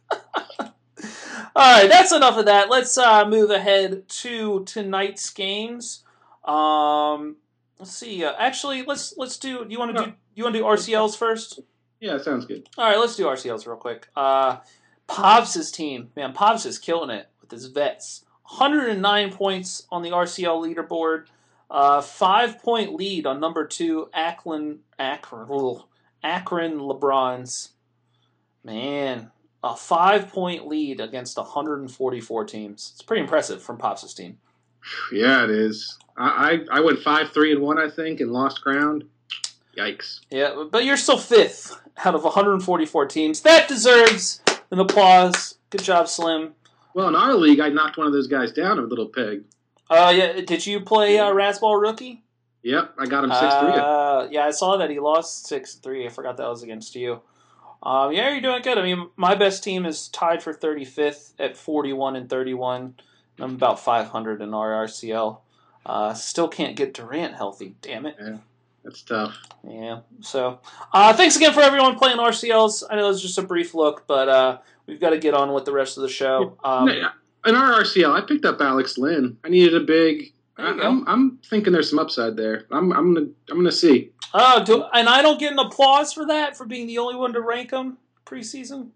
Speaker 3: All right, that's enough of that. Let's uh, move ahead to tonight's games. Um, let's see. Uh, actually, let's let's do. Do you want to do? You want to do R C Ls first?
Speaker 4: Yeah, sounds good.
Speaker 3: All right, let's do R C Ls real quick. Uh, Povs' team, man, Povs is killing it with his vets. one hundred nine points on the R C L leaderboard. Uh, five point lead on number two, Akron. Akron. ugh, Akron LeBrons. Man. A five-point lead against one hundred forty-four teams. It's pretty impressive from Pops' team.
Speaker 4: Yeah, it is. I, I, I went five, three, and one, I think, and lost ground. Yikes.
Speaker 3: Yeah, but you're still fifth out of one hundred forty-four teams. That deserves an applause. Good job, Slim.
Speaker 4: Well, in our league, I knocked one of those guys down, a little peg.
Speaker 3: Uh, yeah. Did you play uh, Razzball Rookie?
Speaker 4: Yep, I got him six three.
Speaker 3: Uh, yeah, I saw that he lost six three. I forgot that was against you. Um, yeah, you're doing good. I mean, my best team is tied for thirty-fifth at forty-one and thirty-one. I'm about five hundred in our R C L. Uh, still can't get Durant healthy. Damn it.
Speaker 4: Yeah, that's tough.
Speaker 3: Yeah. So, uh, thanks again for everyone playing R C Ls. I know it's just a brief look, but uh, we've got to get on with the rest of the show. Um,
Speaker 4: in our R C L, I picked up Alex Lynn. I needed a big.
Speaker 3: There you
Speaker 4: I, I'm, I'm thinking there's some upside there. I'm, I'm gonna, I'm gonna see.
Speaker 3: Oh, do, and I don't get an applause for that, for being the only one to rank him preseason?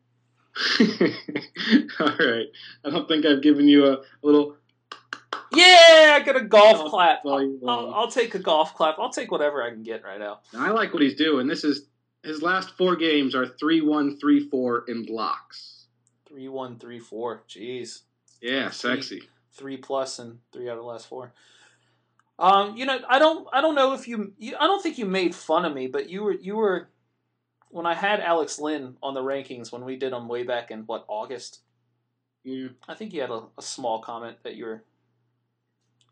Speaker 4: All right. I don't think I've given you a, a little...
Speaker 3: Yeah, I get a golf clap.
Speaker 4: Well,
Speaker 3: I'll, I'll, I'll take a golf clap. I'll take whatever I can get right now.
Speaker 4: now. I like what he's doing. This is... His last four games are three one, three four in blocks.
Speaker 3: three one, three four. Jeez.
Speaker 4: Yeah, sexy.
Speaker 3: Three, three plus and three out of the last four. Um, you know, I don't, I don't know if you, you, I don't think you made fun of me, but you were, you were, when I had Alex Lynn on the rankings when we did them way back in what August.
Speaker 4: Yeah.
Speaker 3: I think you had a, a small comment that you were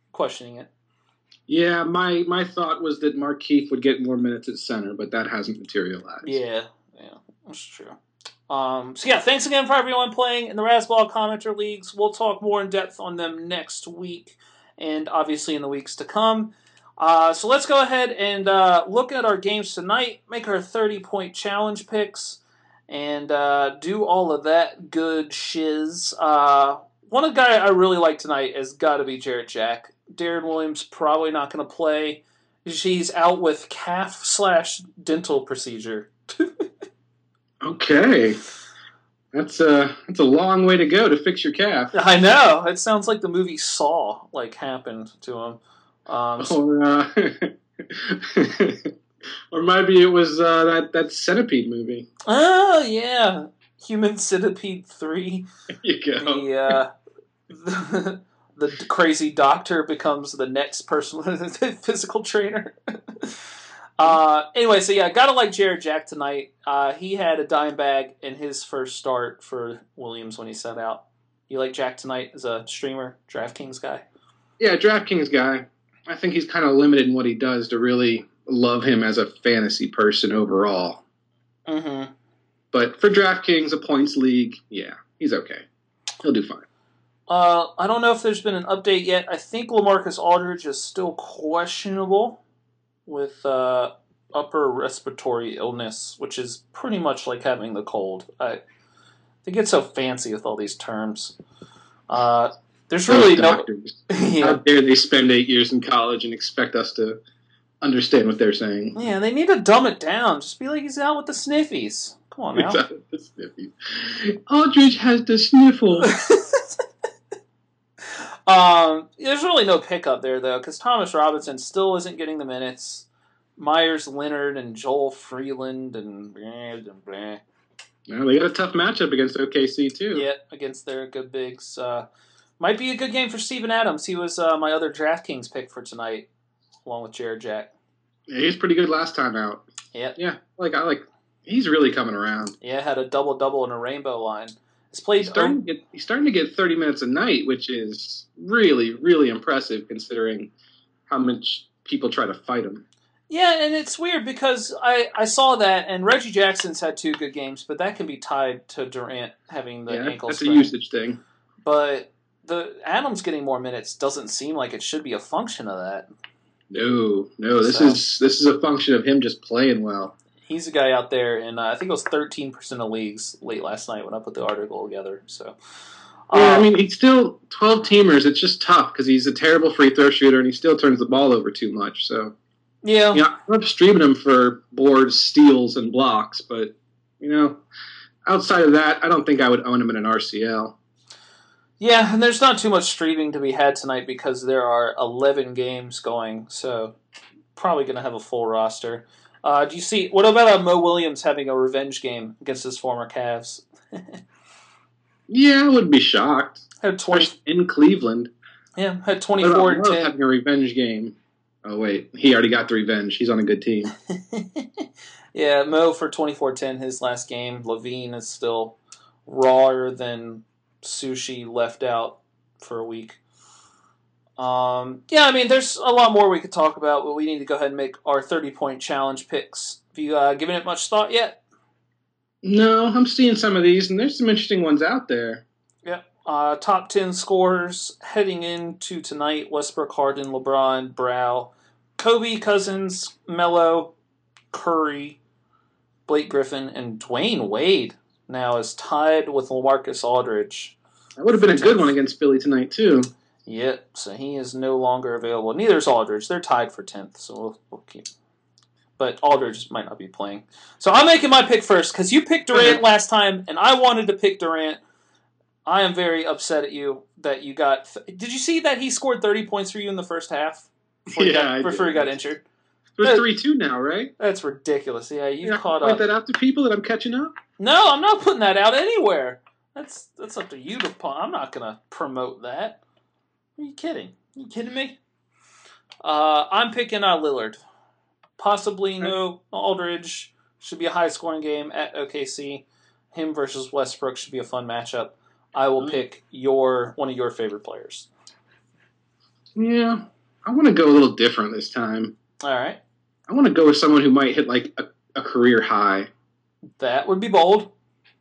Speaker 3: questioning it.
Speaker 4: Yeah, my, my thought was that Markieff would get more minutes at center, but that hasn't materialized.
Speaker 3: Yeah, yeah, that's true. Um, so yeah, thanks again for everyone playing in the Razzball Commenter Leagues. We'll talk more in depth on them next week, and obviously in the weeks to come. Uh, so let's go ahead and uh, look at our games tonight, make our thirty-point challenge picks, and uh, do all of that good shiz. Uh, one guy I really like tonight has got to be Jarrett Jack. Darren Williams probably not going to play. He's out with calf slash dental procedure.
Speaker 4: Okay. That's a, that's a long way to go to fix your calf.
Speaker 3: I know. It sounds like the movie Saw like happened to him. Um,
Speaker 4: Or, uh, or maybe it was uh, that, that Centipede movie.
Speaker 3: oh, yeah. Human Centipede three.
Speaker 4: There you go.
Speaker 3: The, uh, the, the crazy doctor becomes the next personal physical trainer. Uh, anyway, so yeah, gotta like Jarrett Jack tonight. Uh, he had a dime bag in his first start for Williams when he set out. You like Jack tonight as a streamer, DraftKings guy?
Speaker 4: Yeah, DraftKings guy. I think he's kind of limited in what he does to really love him as a fantasy person overall.
Speaker 3: Mm-hmm.
Speaker 4: But for DraftKings, a points league, yeah, he's okay. He'll do fine.
Speaker 3: Uh, I don't know if there's been an update yet. I think LaMarcus Aldridge is still questionable with uh, upper respiratory illness, which is pretty much like having the cold. I, they get so fancy with all these terms. Uh, there's really
Speaker 4: Those
Speaker 3: no...
Speaker 4: doctors.
Speaker 3: yeah.
Speaker 4: How dare they spend eight years in college and expect us to understand what they're saying?
Speaker 3: Yeah, they need to dumb it down. Just be like, he's out with the sniffies. Come on now.
Speaker 4: The sniffies. Aldridge has the sniffle.
Speaker 3: um, there's really no pickup there, though, because Thomas Robinson still isn't getting the minutes. Myers Leonard and Joel Freeland and blah, blah, blah.
Speaker 4: Well, they got a tough matchup against O K C, too.
Speaker 3: Yeah, against their good bigs. Uh, might be a good game for Steven Adams. He was uh, my other DraftKings pick for tonight, along with Jarrett Jack.
Speaker 4: Yeah, he was pretty good last time out.
Speaker 3: Yeah.
Speaker 4: Yeah, like I like. He's really coming around.
Speaker 3: Yeah, had a double-double in a rainbow line. He's played...
Speaker 4: He's starting, to get, he's starting to get thirty minutes a night, which is really, really impressive considering how much people try to fight him.
Speaker 3: Yeah, and it's weird because I, I saw that, and Reggie Jackson's had two good games, but that can be tied to Durant having the
Speaker 4: yeah,
Speaker 3: ankle
Speaker 4: that's
Speaker 3: sprain.
Speaker 4: a usage thing.
Speaker 3: But the Adams getting more minutes doesn't seem like it should be a function of that.
Speaker 4: No, no, this
Speaker 3: So-
Speaker 4: is this is a function of him just playing well.
Speaker 3: He's a guy out there, and uh, I think it was thirteen percent of leagues late last night when I put the article together. So,
Speaker 4: Yeah, I
Speaker 3: um,
Speaker 4: mean, he's still twelve teamers. It's just tough because he's a terrible free throw shooter and he still turns the ball over too much. So,
Speaker 3: yeah,
Speaker 4: you know, I'm streaming him for boards, steals, and blocks, but you know, outside of that, I don't think I would own him in an R C L.
Speaker 3: yeah, and there's not too much streaming to be had tonight because there are eleven games going, so probably going to have a full roster. Uh, do you see? What about uh, Mo Williams having a revenge game against his former Cavs?
Speaker 4: Yeah, I wouldn't be shocked.
Speaker 3: Had twenty,
Speaker 4: Especially in Cleveland.
Speaker 3: yeah, had
Speaker 4: What about
Speaker 3: twenty-four and
Speaker 4: Love
Speaker 3: ten.
Speaker 4: having a revenge game? Oh wait, he already got the revenge. He's on a good team.
Speaker 3: Yeah, Mo for twenty-four ten his last game. Levine is still rawer than sushi left out for a week. Um, yeah, I mean, there's a lot more we could talk about, but we need to go ahead and make our thirty-point challenge picks. Have you uh, given it much thought yet?
Speaker 4: No, I'm seeing some of these, and there's some interesting ones out there.
Speaker 3: Yep. Uh, top ten scorers heading into tonight: Westbrook, Harden, LeBron, Brow, Kobe, Cousins, Melo, Curry, Blake Griffin, and Dwayne Wade now is tied with LaMarcus Aldridge.
Speaker 4: That would have been a good one against Philly tonight, too.
Speaker 3: Yep, so he is no longer available. Neither is Aldridge. They're tied for tenth, so we'll, we'll keep. But Aldridge might not be playing. So I'm making my pick first, because you picked Durant
Speaker 4: Okay.
Speaker 3: last time, and I wanted to pick Durant. I am very upset at you that you got... Th- did you see that he scored thirty points for you in the first half? Before he
Speaker 4: Yeah,
Speaker 3: got,
Speaker 4: I
Speaker 3: before he
Speaker 4: did.
Speaker 3: got injured?
Speaker 4: We're three two now, right?
Speaker 3: That's ridiculous. Yeah, you've
Speaker 4: Yeah,
Speaker 3: caught
Speaker 4: point
Speaker 3: up.
Speaker 4: that out to people that I'm catching up?
Speaker 3: No, I'm not putting that out anywhere. That's that's up to you to... po- I'm not going to promote that. Are you kidding? Are you kidding me? Uh, I'm picking uh, Lillard. Possibly no Aldridge. Should be a high-scoring game at O K C. Him versus Westbrook should be a fun matchup. I will
Speaker 4: Mm.
Speaker 3: pick your one of your favorite players.
Speaker 4: Yeah, I want to go a little different this time.
Speaker 3: All right.
Speaker 4: I want to go with someone who might hit like a, a career high.
Speaker 3: That would be bold.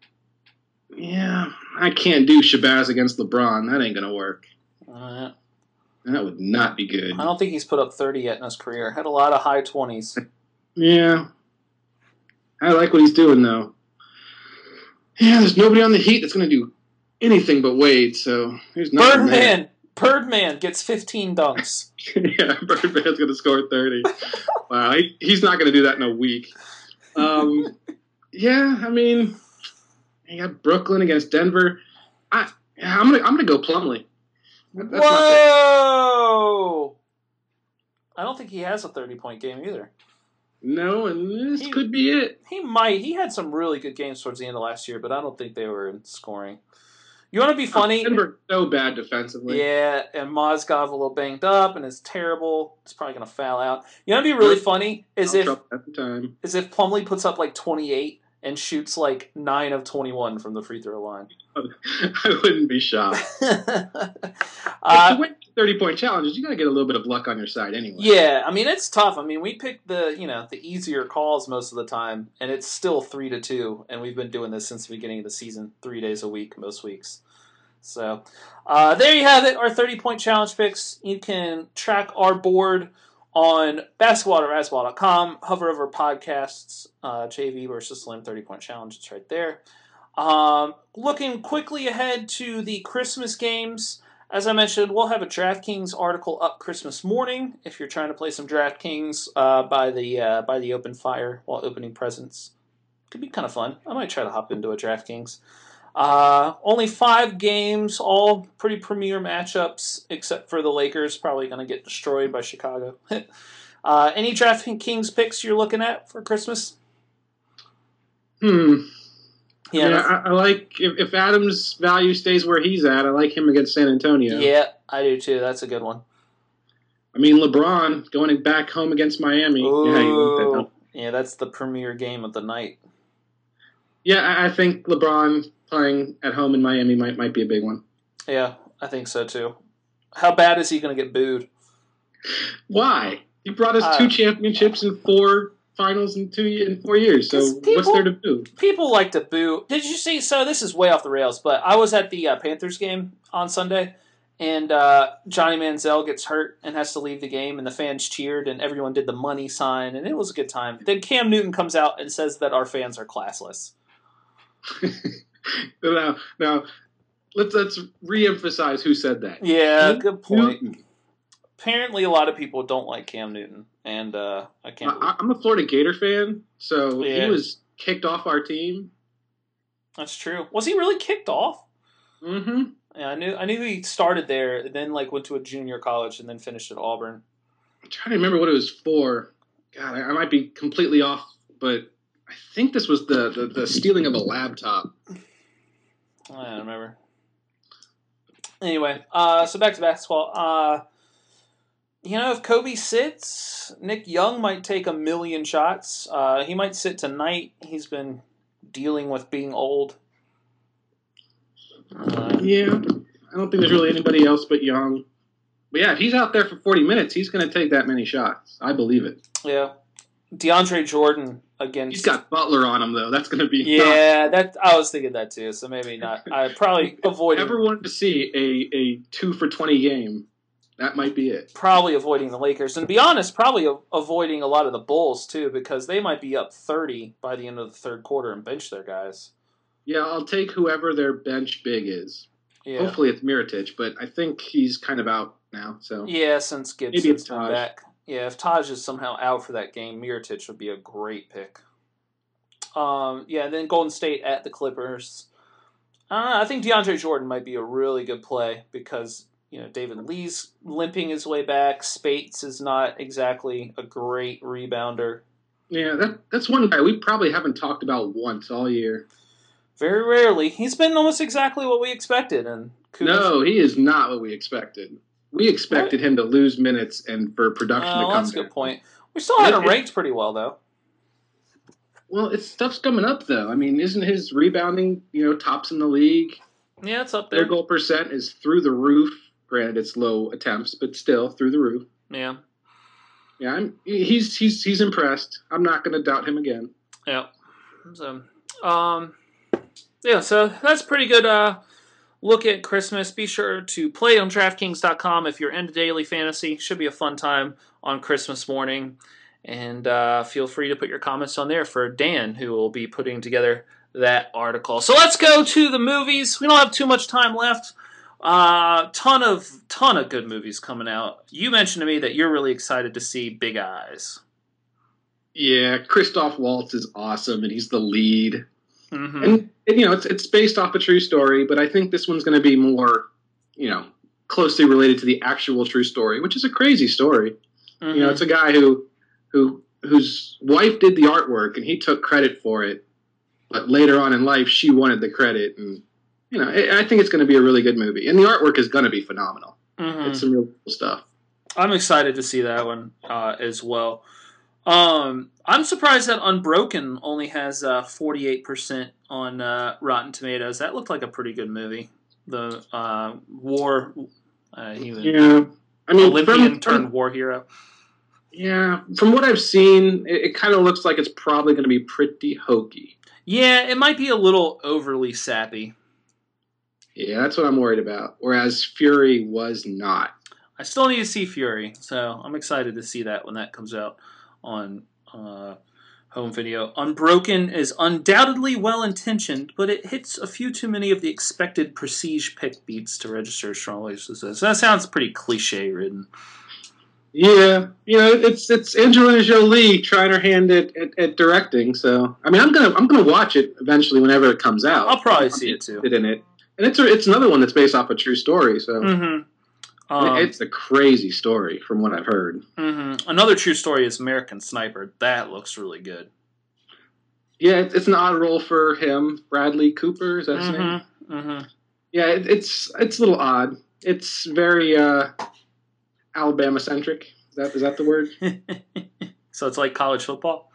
Speaker 4: Yeah, I can't do Shabazz against LeBron. That ain't going to work.
Speaker 3: Uh,
Speaker 4: That would not be good.
Speaker 3: I don't think he's put up thirty yet in his career. Had a lot of high twenties.
Speaker 4: Yeah. I like what he's doing, though. Yeah, there's nobody on the Heat that's going to do anything but Wade, so there's nothing
Speaker 3: Birdman!
Speaker 4: there.
Speaker 3: Birdman gets fifteen dunks.
Speaker 4: Yeah, Birdman's going to score thirty. Wow, he, he's not going to do that in a week. Um, yeah, I mean, you got Brooklyn against Denver. I, I'm going to I'm gonna go Plumlee. That's
Speaker 3: Whoa! I don't think he has a thirty-point game either.
Speaker 4: No, and this
Speaker 3: He-
Speaker 4: could be it.
Speaker 3: He might. He had some really good games towards the end of last year, but I don't think they were in scoring. You want to be funny?
Speaker 4: Denver so bad defensively.
Speaker 3: Yeah, and Mozgov a little banged up and is terrible. He's probably going to foul out. You know what would be really funny is if
Speaker 4: at the time.
Speaker 3: is if Plumlee puts up like twenty-eight and shoots like nine of twenty-one from the free throw line.
Speaker 4: I wouldn't be shocked.
Speaker 3: uh,
Speaker 4: to win thirty-point challenges, you got to get a little bit of luck on your side anyway.
Speaker 3: yeah, I mean it's tough. I mean we pick the you know the easier calls most of the time, and it's still three to two, and we've been doing this since the beginning of the season, three days a week most weeks. So uh, there you have it, our thirty-point challenge picks. You can track our board on basketball dot razzball dot com. Hover over podcasts, uh, J V versus Slim thirty-point challenge. It's right there. Um, looking quickly ahead to the Christmas games. As I mentioned, we'll have a DraftKings article up Christmas morning if you're trying to play some DraftKings uh, by the uh, by the open fire while opening presents. Could be kind of fun. I might try to hop into a DraftKings. Uh, only five games, all pretty premier matchups, except for the Lakers, probably going to get destroyed by Chicago. uh, any DraftKings picks you're looking at for Christmas?
Speaker 4: Hmm.
Speaker 3: Yeah,
Speaker 4: Yeah, I, I like if, if Adams' value stays where he's at. I like him against San Antonio.
Speaker 3: yeah, I do too. That's a good one.
Speaker 4: I mean, LeBron going back home against Miami.
Speaker 3: Ooh,
Speaker 4: Yeah, you want that, don't-
Speaker 3: yeah, that's the premier game of the night.
Speaker 4: yeah, I, I think LeBron playing at home in Miami might might be a big one.
Speaker 3: Yeah, I think so too. How bad is he going to get booed?
Speaker 4: Why? He brought us
Speaker 3: Uh,
Speaker 4: two championships and four finals in two ye- in four years. So
Speaker 3: 'Cause
Speaker 4: what's
Speaker 3: people-
Speaker 4: there to do?
Speaker 3: People like to boo. Did you see? So this is way off the rails, but I was at the uh, Panthers game on Sunday, and uh, Johnny Manziel gets hurt and has to leave the game, and the fans cheered, and everyone did the money sign, and it was a good time. Then Cam Newton comes out and says that our fans are classless.
Speaker 4: now, now let's let's reemphasize who said that.
Speaker 3: Yeah, good point.
Speaker 4: Newton.
Speaker 3: Apparently, a lot of people don't like Cam Newton, and uh, I can't. Believe
Speaker 4: I, I'm a Florida Gator fan, so
Speaker 3: Yeah.
Speaker 4: he was kicked off our team.
Speaker 3: That's true. Was he really kicked off?
Speaker 4: Mm-hmm.
Speaker 3: Yeah, I knew. I knew he started there, and then like went to a junior college, and then finished at Auburn.
Speaker 4: I'm trying to remember what it was for. God, I, I might be completely off, but I think this was the, the, the stealing of a laptop.
Speaker 3: I don't remember. Anyway, uh, so back to basketball. Uh, you know, if Kobe sits, Nick Young might take a million shots. Uh, he might sit tonight. He's been dealing with being old. Uh,
Speaker 4: Yeah, I don't think there's really anybody else but Young. But yeah, if he's out there for forty minutes, he's going to take that many shots. I believe it.
Speaker 3: yeah, DeAndre Jordan against.
Speaker 4: He's got Butler on him, though. That's going to be
Speaker 3: Yeah, that I was thinking that too. So maybe not. I probably avoiding.
Speaker 4: Ever wanted to see a, a two for twenty game? That might be it.
Speaker 3: Probably avoiding the Lakers, and to be honest, probably a- avoiding a lot of the Bulls too, because they might be up thirty by the end of the third quarter and bench their guys.
Speaker 4: Yeah, I'll take whoever their bench big is.
Speaker 3: Yeah,
Speaker 4: Hopefully it's Mirotic, but I think he's kind of out now. So
Speaker 3: yeah. Since
Speaker 4: Maybe
Speaker 3: Gibson's
Speaker 4: it's
Speaker 3: been
Speaker 4: Taj.
Speaker 3: back, yeah. If Taj is somehow out for that game, Mirotic would be a great pick. Um, yeah. And then Golden State at the Clippers. I don't know. I think DeAndre Jordan might be a really good play because you know David Lee's limping his way back. Spates is not exactly a great rebounder.
Speaker 4: yeah, that that's one guy we probably haven't talked about once all year.
Speaker 3: Very rarely. He's been almost exactly what we expected. And kudos.
Speaker 4: No, he is not what we expected. We expected him to lose minutes and for production
Speaker 3: Oh,
Speaker 4: to come
Speaker 3: that's a
Speaker 4: down.
Speaker 3: good point. We still had
Speaker 4: It-
Speaker 3: him
Speaker 4: it-
Speaker 3: ranked pretty well, though.
Speaker 4: Well, it's stuff's coming up though. I mean, isn't his rebounding, you know, tops in the league?
Speaker 3: Yeah, it's up
Speaker 4: Their
Speaker 3: there.
Speaker 4: goal percent is through the roof. Granted, it's low attempts, but still through the roof.
Speaker 3: Yeah.
Speaker 4: Yeah, I'm, he's he's he's impressed. I'm not going to doubt him again.
Speaker 3: Yeah. So, um, yeah. So that's pretty good. Uh, look at Christmas. Be sure to play on DraftKings dot com if you're into daily fantasy. Should be a fun time on Christmas morning. And uh, feel free to put your comments on there for Dan, who will be putting together that article. So let's go to the movies. We don't have too much time left. Uh, ton of ton of good movies coming out. You mentioned to me that you're really excited to see Big Eyes.
Speaker 4: Yeah, Christoph Waltz is awesome, and he's the lead.
Speaker 3: Mm-hmm.
Speaker 4: And, and you know, it's it's based off a true story, but I think this one's going to be more, you know, closely related to the actual true story, which is a crazy story.
Speaker 3: Mm-hmm.
Speaker 4: You know, it's a guy who who whose wife did the artwork, and he took credit for it. But later on in life, she wanted the credit, and you know, I think it's going to be a really good movie, and the artwork is going to be phenomenal.
Speaker 3: Mm-hmm.
Speaker 4: It's some real cool stuff.
Speaker 3: I'm excited to see that one uh, as well. Um, I'm surprised that Unbroken only has uh, forty-eight percent on uh, Rotten Tomatoes. That looked like a pretty good movie. The uh, war, uh, he was
Speaker 4: yeah, I mean,
Speaker 3: Olympian
Speaker 4: from,
Speaker 3: turned
Speaker 4: from,
Speaker 3: war hero.
Speaker 4: Yeah, from what I've seen, it, it kind of looks like it's probably going to be pretty hokey.
Speaker 3: Yeah, it might be a little overly sappy.
Speaker 4: Yeah, that's what I'm worried about. Whereas Fury was not.
Speaker 3: I still need to see Fury, so I'm excited to see that when that comes out on uh, home video. Unbroken is undoubtedly well-intentioned, but it hits a few too many of the expected prestige pick beats to register strongly. So that sounds pretty cliche-ridden.
Speaker 4: Yeah, you know, it's it's Angelina Jolie trying her hand at, at, at directing. So I mean, I'm gonna I'm gonna watch it eventually whenever it comes out.
Speaker 3: I'll probably
Speaker 4: I'm
Speaker 3: see it too.
Speaker 4: In it, and it's a, it's another one that's based off a true story. So
Speaker 3: mm-hmm. um,
Speaker 4: it's a crazy story from what I've heard.
Speaker 3: Mm-hmm. Another true story is American Sniper. That looks really good.
Speaker 4: Yeah, it's, it's an odd role for him. Bradley Cooper, is that his
Speaker 3: mm-hmm.
Speaker 4: name?
Speaker 3: Mm-hmm.
Speaker 4: Yeah, it, it's it's a little odd. It's very uh, Alabama centric. Is that is that the word?
Speaker 3: So it's like college football.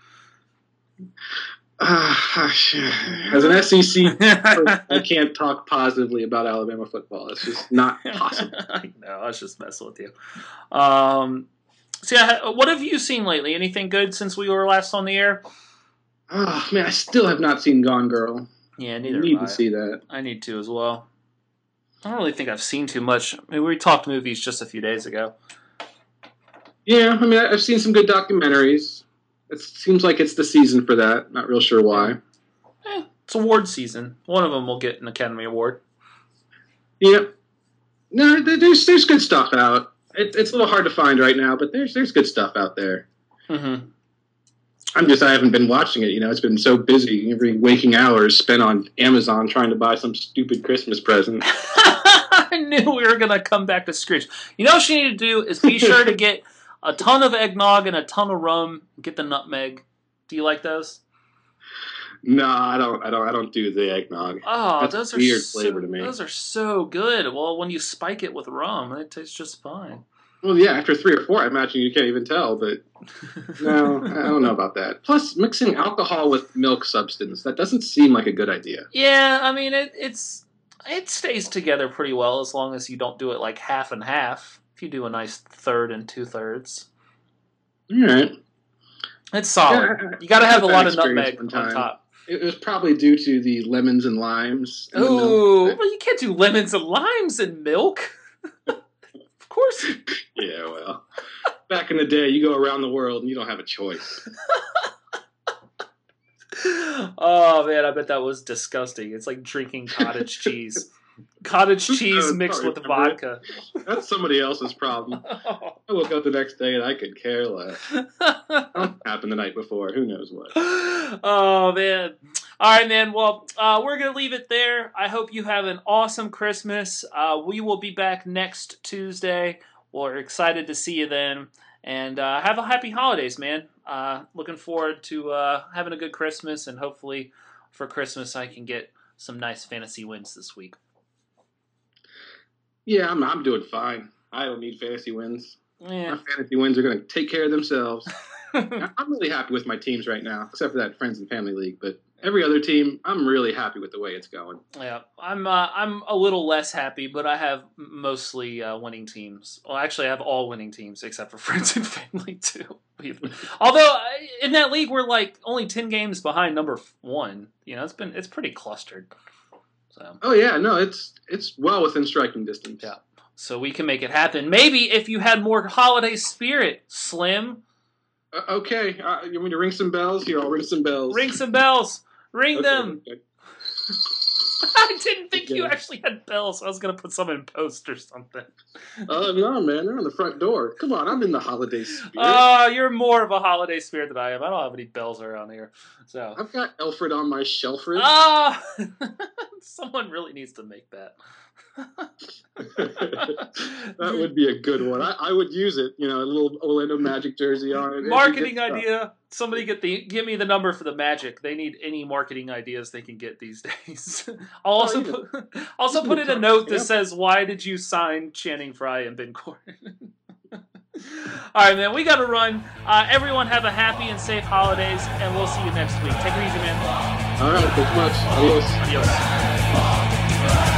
Speaker 4: Uh, as an S E C, I can't talk positively about Alabama football. It's just not possible.
Speaker 3: I know. I was just messing with you. Um, so yeah, what have you seen lately? Anything good since we were last on the air?
Speaker 4: Oh man, I still have not seen Gone Girl.
Speaker 3: Yeah, neither.
Speaker 4: I need
Speaker 3: have I.
Speaker 4: to see that.
Speaker 3: I need to as well. I don't really think I've seen too much. I mean, we talked movies just a few days ago.
Speaker 4: Yeah, I mean, I've seen some good documentaries. It seems like it's the season for that. Not real sure why.
Speaker 3: Eh, it's award season. One of them will get an Academy Award.
Speaker 4: Yeah. No, there's there's good stuff out. It, it's a little hard to find right now, but there's there's good stuff out there.
Speaker 3: Mm-hmm.
Speaker 4: I'm just I haven't been watching it. You know, it's been so busy. Every waking hour is spent on Amazon trying to buy some stupid Christmas present.
Speaker 3: I knew we were gonna come back to Scrooge. You know what you need to do is be sure to get a ton of eggnog and a ton of rum. Get the nutmeg. Do you like those?
Speaker 4: No, I don't. I don't. I don't do the eggnog.
Speaker 3: Oh,
Speaker 4: That's
Speaker 3: those
Speaker 4: a
Speaker 3: are
Speaker 4: weird
Speaker 3: so,
Speaker 4: flavor to me.
Speaker 3: Those are so good. Well, when you spike it with rum, it tastes just fine.
Speaker 4: Well, yeah. After three or four, I imagine you can't even tell. But no, I don't know about that. Plus, mixing alcohol with milk substance—that doesn't seem like a good idea.
Speaker 3: Yeah, I mean it. It's it stays together pretty well as long as you don't do it like half and half. If you do a nice third and two thirds,
Speaker 4: all right,
Speaker 3: it's solid.
Speaker 4: Yeah,
Speaker 3: you got to have a lot of
Speaker 4: experience
Speaker 3: nutmeg
Speaker 4: one
Speaker 3: on
Speaker 4: time.
Speaker 3: top.
Speaker 4: It was probably due to the lemons and limes. and the
Speaker 3: Ooh,
Speaker 4: milk.
Speaker 3: well, you can't do lemons and limes in milk. Of course.
Speaker 4: Yeah, well, back in the day, you go around the world and you don't have a choice.
Speaker 3: Oh man, I bet that was disgusting. It's like drinking cottage cheese. Cottage cheese
Speaker 4: Uh,
Speaker 3: mixed
Speaker 4: sorry,
Speaker 3: with
Speaker 4: remember
Speaker 3: vodka.
Speaker 4: That's somebody else's problem. I woke up the next day and I could care less. What happened the night before? Who knows what?
Speaker 3: Oh man. All right, man. Well, uh, we're gonna leave it there. I hope you have an awesome Christmas. Uh, we will be back next Tuesday. We're excited to see you then, and uh, have a happy holidays, man. Uh, looking forward to uh, having a good Christmas, and hopefully for Christmas I can get some nice fantasy wins this week.
Speaker 4: Yeah, I'm, I'm doing fine. I don't need fantasy wins.
Speaker 3: Yeah.
Speaker 4: My fantasy wins are going to take care of themselves. I'm really happy with my teams right now, except for that Friends and Family League. But every other team, I'm really happy with the way it's going.
Speaker 3: Yeah, I'm uh, I'm a little less happy, but I have mostly uh, winning teams. Well, actually, I have all winning teams except for friends and family too. Although in that league, we're like only ten games behind number one. You know, it's been it's pretty clustered. So.
Speaker 4: Oh yeah, no, it's it's well within striking distance.
Speaker 3: Yeah, so we can make it happen. Maybe if you had more holiday spirit, Slim.
Speaker 4: Uh, okay, uh, you want me to ring some bells? Here, I'll ring some bells.
Speaker 3: Ring some bells. Ring
Speaker 4: okay,
Speaker 3: them.
Speaker 4: Okay.
Speaker 3: I didn't think
Speaker 4: okay.
Speaker 3: you actually had bells. I was going to put some in post or something.
Speaker 4: Oh, uh, no, man. They're on the front door. Come on, I'm in the holiday spirit.
Speaker 3: Oh, uh, you're more of a holiday spirit than I am. I don't have any bells around here. So
Speaker 4: I've got Alfred on my shelf.
Speaker 3: Ah! Uh, someone really needs to make that.
Speaker 4: That would be a good one. I, I would use it. You know, a little Orlando Magic jersey on it.
Speaker 3: Marketing idea. Somebody get the give me the number for the Magic. They need any marketing ideas they can get these days. I'll also oh, yeah. put also put in a note that yeah. says, "Why did you sign Channing Frye and Ben Gordon?" All right, man. We got to run. Uh, everyone have a happy and safe holidays, and we'll see you next week. Take it easy, man.
Speaker 4: All right. Thanks much. Adios.
Speaker 3: Adios.